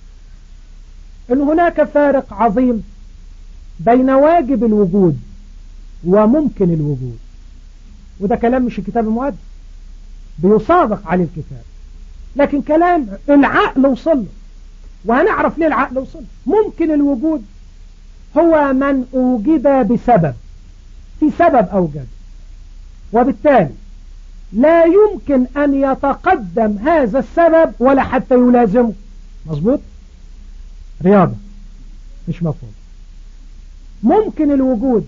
إن هناك فارق عظيم بين واجب الوجود وممكن الوجود. وده كلام مش الكتاب المقدس، بيصادق عليه الكتاب، لكن كلام العقل وصل له، وهنعرف ليه العقل وصل له. ممكن الوجود هو من أوجد بسبب، في سبب أوجد، وبالتالي لا يمكن أن يتقدم هذا السبب ولا حتى يلازمه. مظبوط؟ رياضة مش مفهوم. ممكن الوجود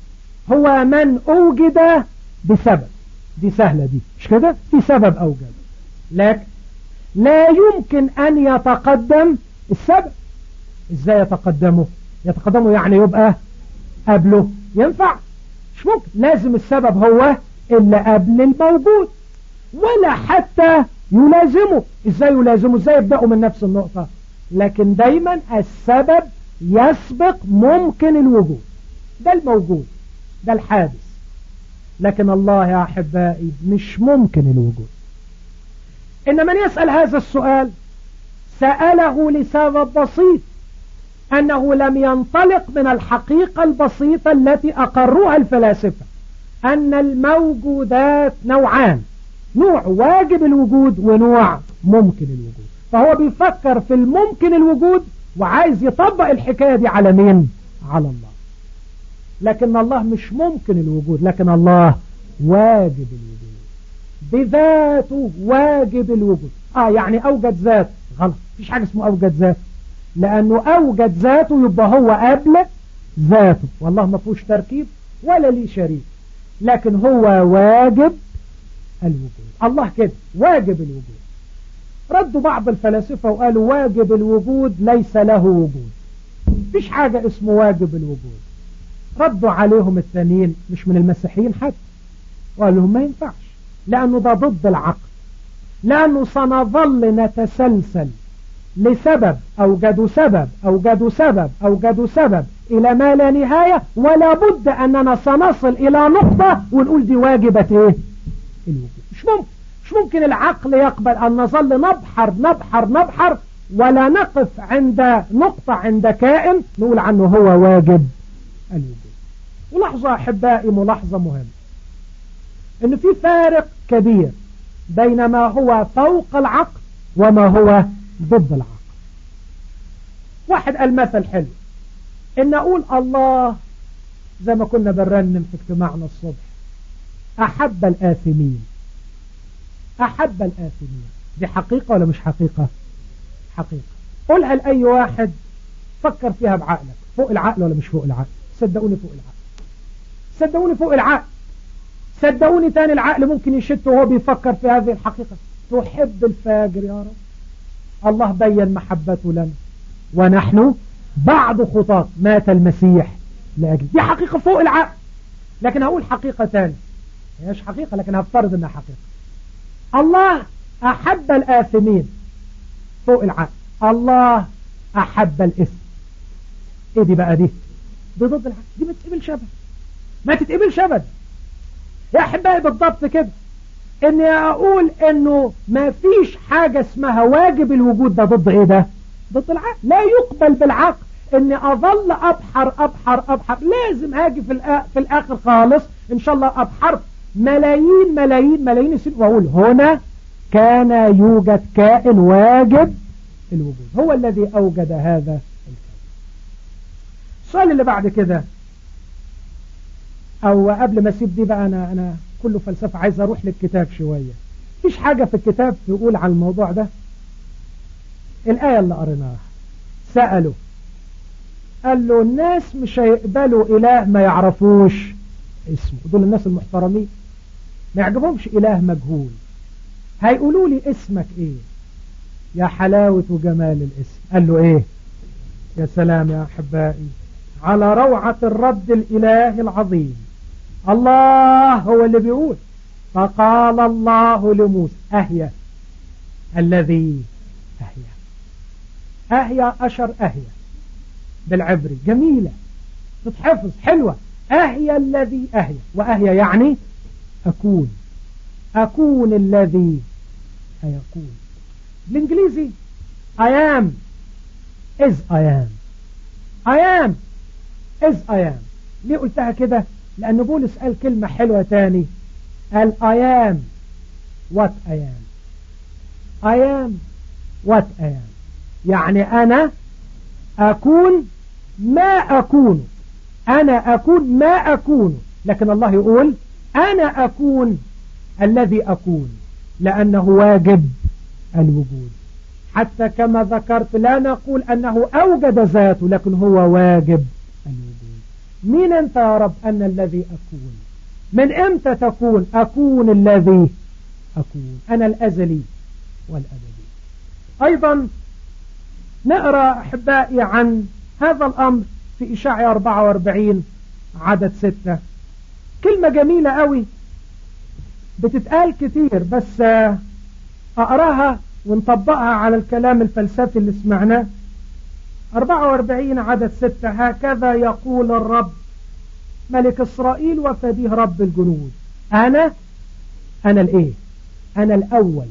هو من أوجد بسبب، دي سهلة دي مش كده، في سبب أوجد، لكن لا يمكن أن يتقدم السبب. إزاي يتقدمه؟ يتقدمه يعني يبقى قبله، ينفع؟ مش ممكن، لازم السبب هو اللي قبل الموجود، ولا حتى يلازمه. إزاي يلازمه؟ إزاي يبدأوا من نفس النقطة؟ لكن دايما السبب يسبق ممكن الوجود، ده الموجود، ده الحادث. لكن الله يا أحبائي مش ممكن الوجود. إن من يسأل هذا السؤال سأله لسبب بسيط، أنه لم ينطلق من الحقيقة البسيطة التي أقروها الفلاسفة، أن الموجودات نوعان، نوع واجب الوجود ونوع ممكن الوجود. فهو بيفكر في الممكن الوجود وعايز يطبق الحكاية دي على مين؟ على الله. لكن الله مش ممكن الوجود، لكن الله واجب الوجود بذاته، واجب الوجود. آه يعني أوجد ذات، غلط، مفيش حاجة اسمه أوجد ذات، لأنه أوجد ذاته يبقى هو قبل ذاته، والله ما فيهوش تركيب ولا ليه شريك، لكن هو واجب الوجود. الله كده واجب الوجود. ردوا بعض الفلاسفة وقالوا واجب الوجود ليس له وجود، مفيش حاجة اسمه واجب الوجود. ردوا عليهم الثانيين مش من المسيحيين حتى، وقالوا لهم ما ينفعش، لأنه ده ضد العقل، لأنه سنظل نتسلسل لسبب أوجدوا سبب أوجدوا سبب أوجدوا سبب إلى ما لا نهاية، ولا بد أننا سنصل إلى نقطة ونقول دي واجبة إيه؟ الوجود. مش ممكن مش ممكن العقل يقبل أن نظل نبحر نبحر نبحر ولا نقف عند نقطة، عند كائن نقول عنه هو واجب الوجود. ولاحظوا أحبائي ملاحظة مهمة، إن في فارق كبير بين ما هو فوق العقل وما هو ضد العقل. واحد قال مثل حلو، إن أقول الله زي ما كنا برنم في اجتماعنا الصبح، أحب الآثمين، أحب الآثمين، دي حقيقة ولا مش حقيقة؟ حقيقة. قولها لأي واحد فكر فيها بعقلك، فوق العقل ولا مش فوق العقل؟ صدقوني فوق العقل، صدقوني فوق العقل، صدقوني تاني العقل ممكن يشت وهو بيفكر في هذه الحقيقة. تحب الفاجر يا رب، الله بين محبته لنا ونحن بعد خطاة مات المسيح لأجل، دي حقيقة فوق العقل. لكن هقول حقيقة تاني، هيش حقيقة لكن هفترض انها حقيقة. الله أحب الآثمين فوق العقل، الله أحب الاسم. ايه دي بقى؟ دي دي ضد العقل، دي ما تتقبلش ابدا، ما تتقبلش ابدا يا أحبائي. بالضبط كده، اني اقول انه ما فيش حاجة اسمها واجب الوجود، ده ضد ايه؟ ده ضد العقل. لا يقبل بالعقل اني اظل ابحر ابحر ابحر، لازم هاجي في, في الاخر خالص ان شاء الله ابحر ملايين ملايين ملايين السنين واقول هنا كان يوجد كائن واجب الوجود، هو الذي اوجد هذا الكائن. السؤال اللي بعد كده، او قبل ما اسيب دي بقى، انا انا كله فلسفة، عايز اروح للكتاب شوية. مفيش حاجة في الكتاب تقول عن الموضوع ده. الآية اللي قريناها، سألوا قال له الناس مش هيقبلوا إله ما يعرفوش اسمه، دول الناس المحترمين ما يعجبهمش إله مجهول، هيقولوا لي اسمك ايه؟ يا حلاوة وجمال الاسم. قال له ايه؟ يا سلام يا أحبائي على روعة الرب الإله العظيم. الله هو اللي بيقول، فقال الله لموسى أهيا الذي أهيا. أهيا أشر أهيا بالعبري، جميلة تتحفظ، حلوة. أهيا الذي أهيا، وأهيا يعني أكون، أكون الذي أيكون. بالإنجليزي I am is I am I am is I am. ليه قلتها كده؟ لأن بولس قال كلمة حلوة تاني، قال I am what I am I am what I am، يعني أنا أكون ما أكون، أنا أكون ما أكون. لكن الله يقول أنا أكون الذي أكون، لأنه واجب الوجود. حتى كما ذكرت لا نقول أنه أوجد ذاته، لكن هو واجب الوجود. مين أنت يا رب؟ أنا الذي أكون. من إمتى تكون؟ أكون الذي أكون، أنا الأزلي والأبدي. أيضا نقرأ أحبائي عن هذا الأمر في إشاعة أربعة وأربعين عدد ستة، كلمة جميلة قوي بتتقال كتير، بس أقراها ونطبقها على الكلام الفلسفي اللي سمعناه. أربعة وأربعين عدد ستة، هكذا يقول الرب ملك إسرائيل وفديه رب الجنود، أنا أنا الإيه؟ أنا الأول،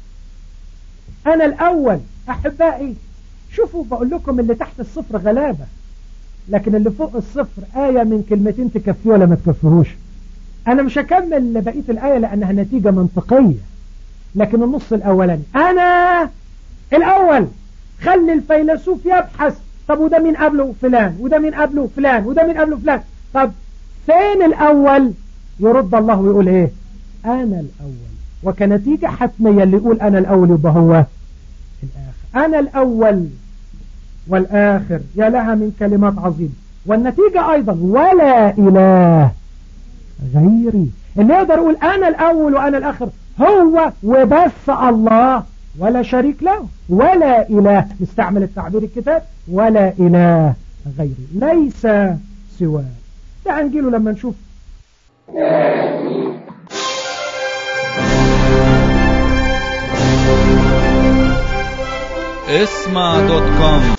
أنا الأول. أحبائي شوفوا، بقول لكم اللي تحت الصفر غلابة، لكن اللي فوق الصفر آية من كلمتين تكفيه ولا ما تكفيهوش. أنا مش هكمل بقية الآية لأنها نتيجة منطقية، لكن النص الأولاني أنا الأول. خلي الفيلسوف يبحث، طب وده مين قبله؟ فلان، وده مين قبله؟ فلان، وده مين قبله؟ فلان. طب فين الأول؟ يرد الله ويقول إيه؟ أنا الأول. وكنتيجة حتمية اللي يقول أنا الأول يبقى هو الآخر. أنا الأول والآخر، يا لها من كلمات عظيمة. والنتيجة أيضا ولا إله غيري. اللي يقدر يقول أنا الأول وأنا الآخر هو وبس الله، ولا شريك له، ولا إله. نستعمل التعبير الكتاب، ولا إله غيري، ليس سواه. ده هنجيله لما نشوف. اسمع دوت كوم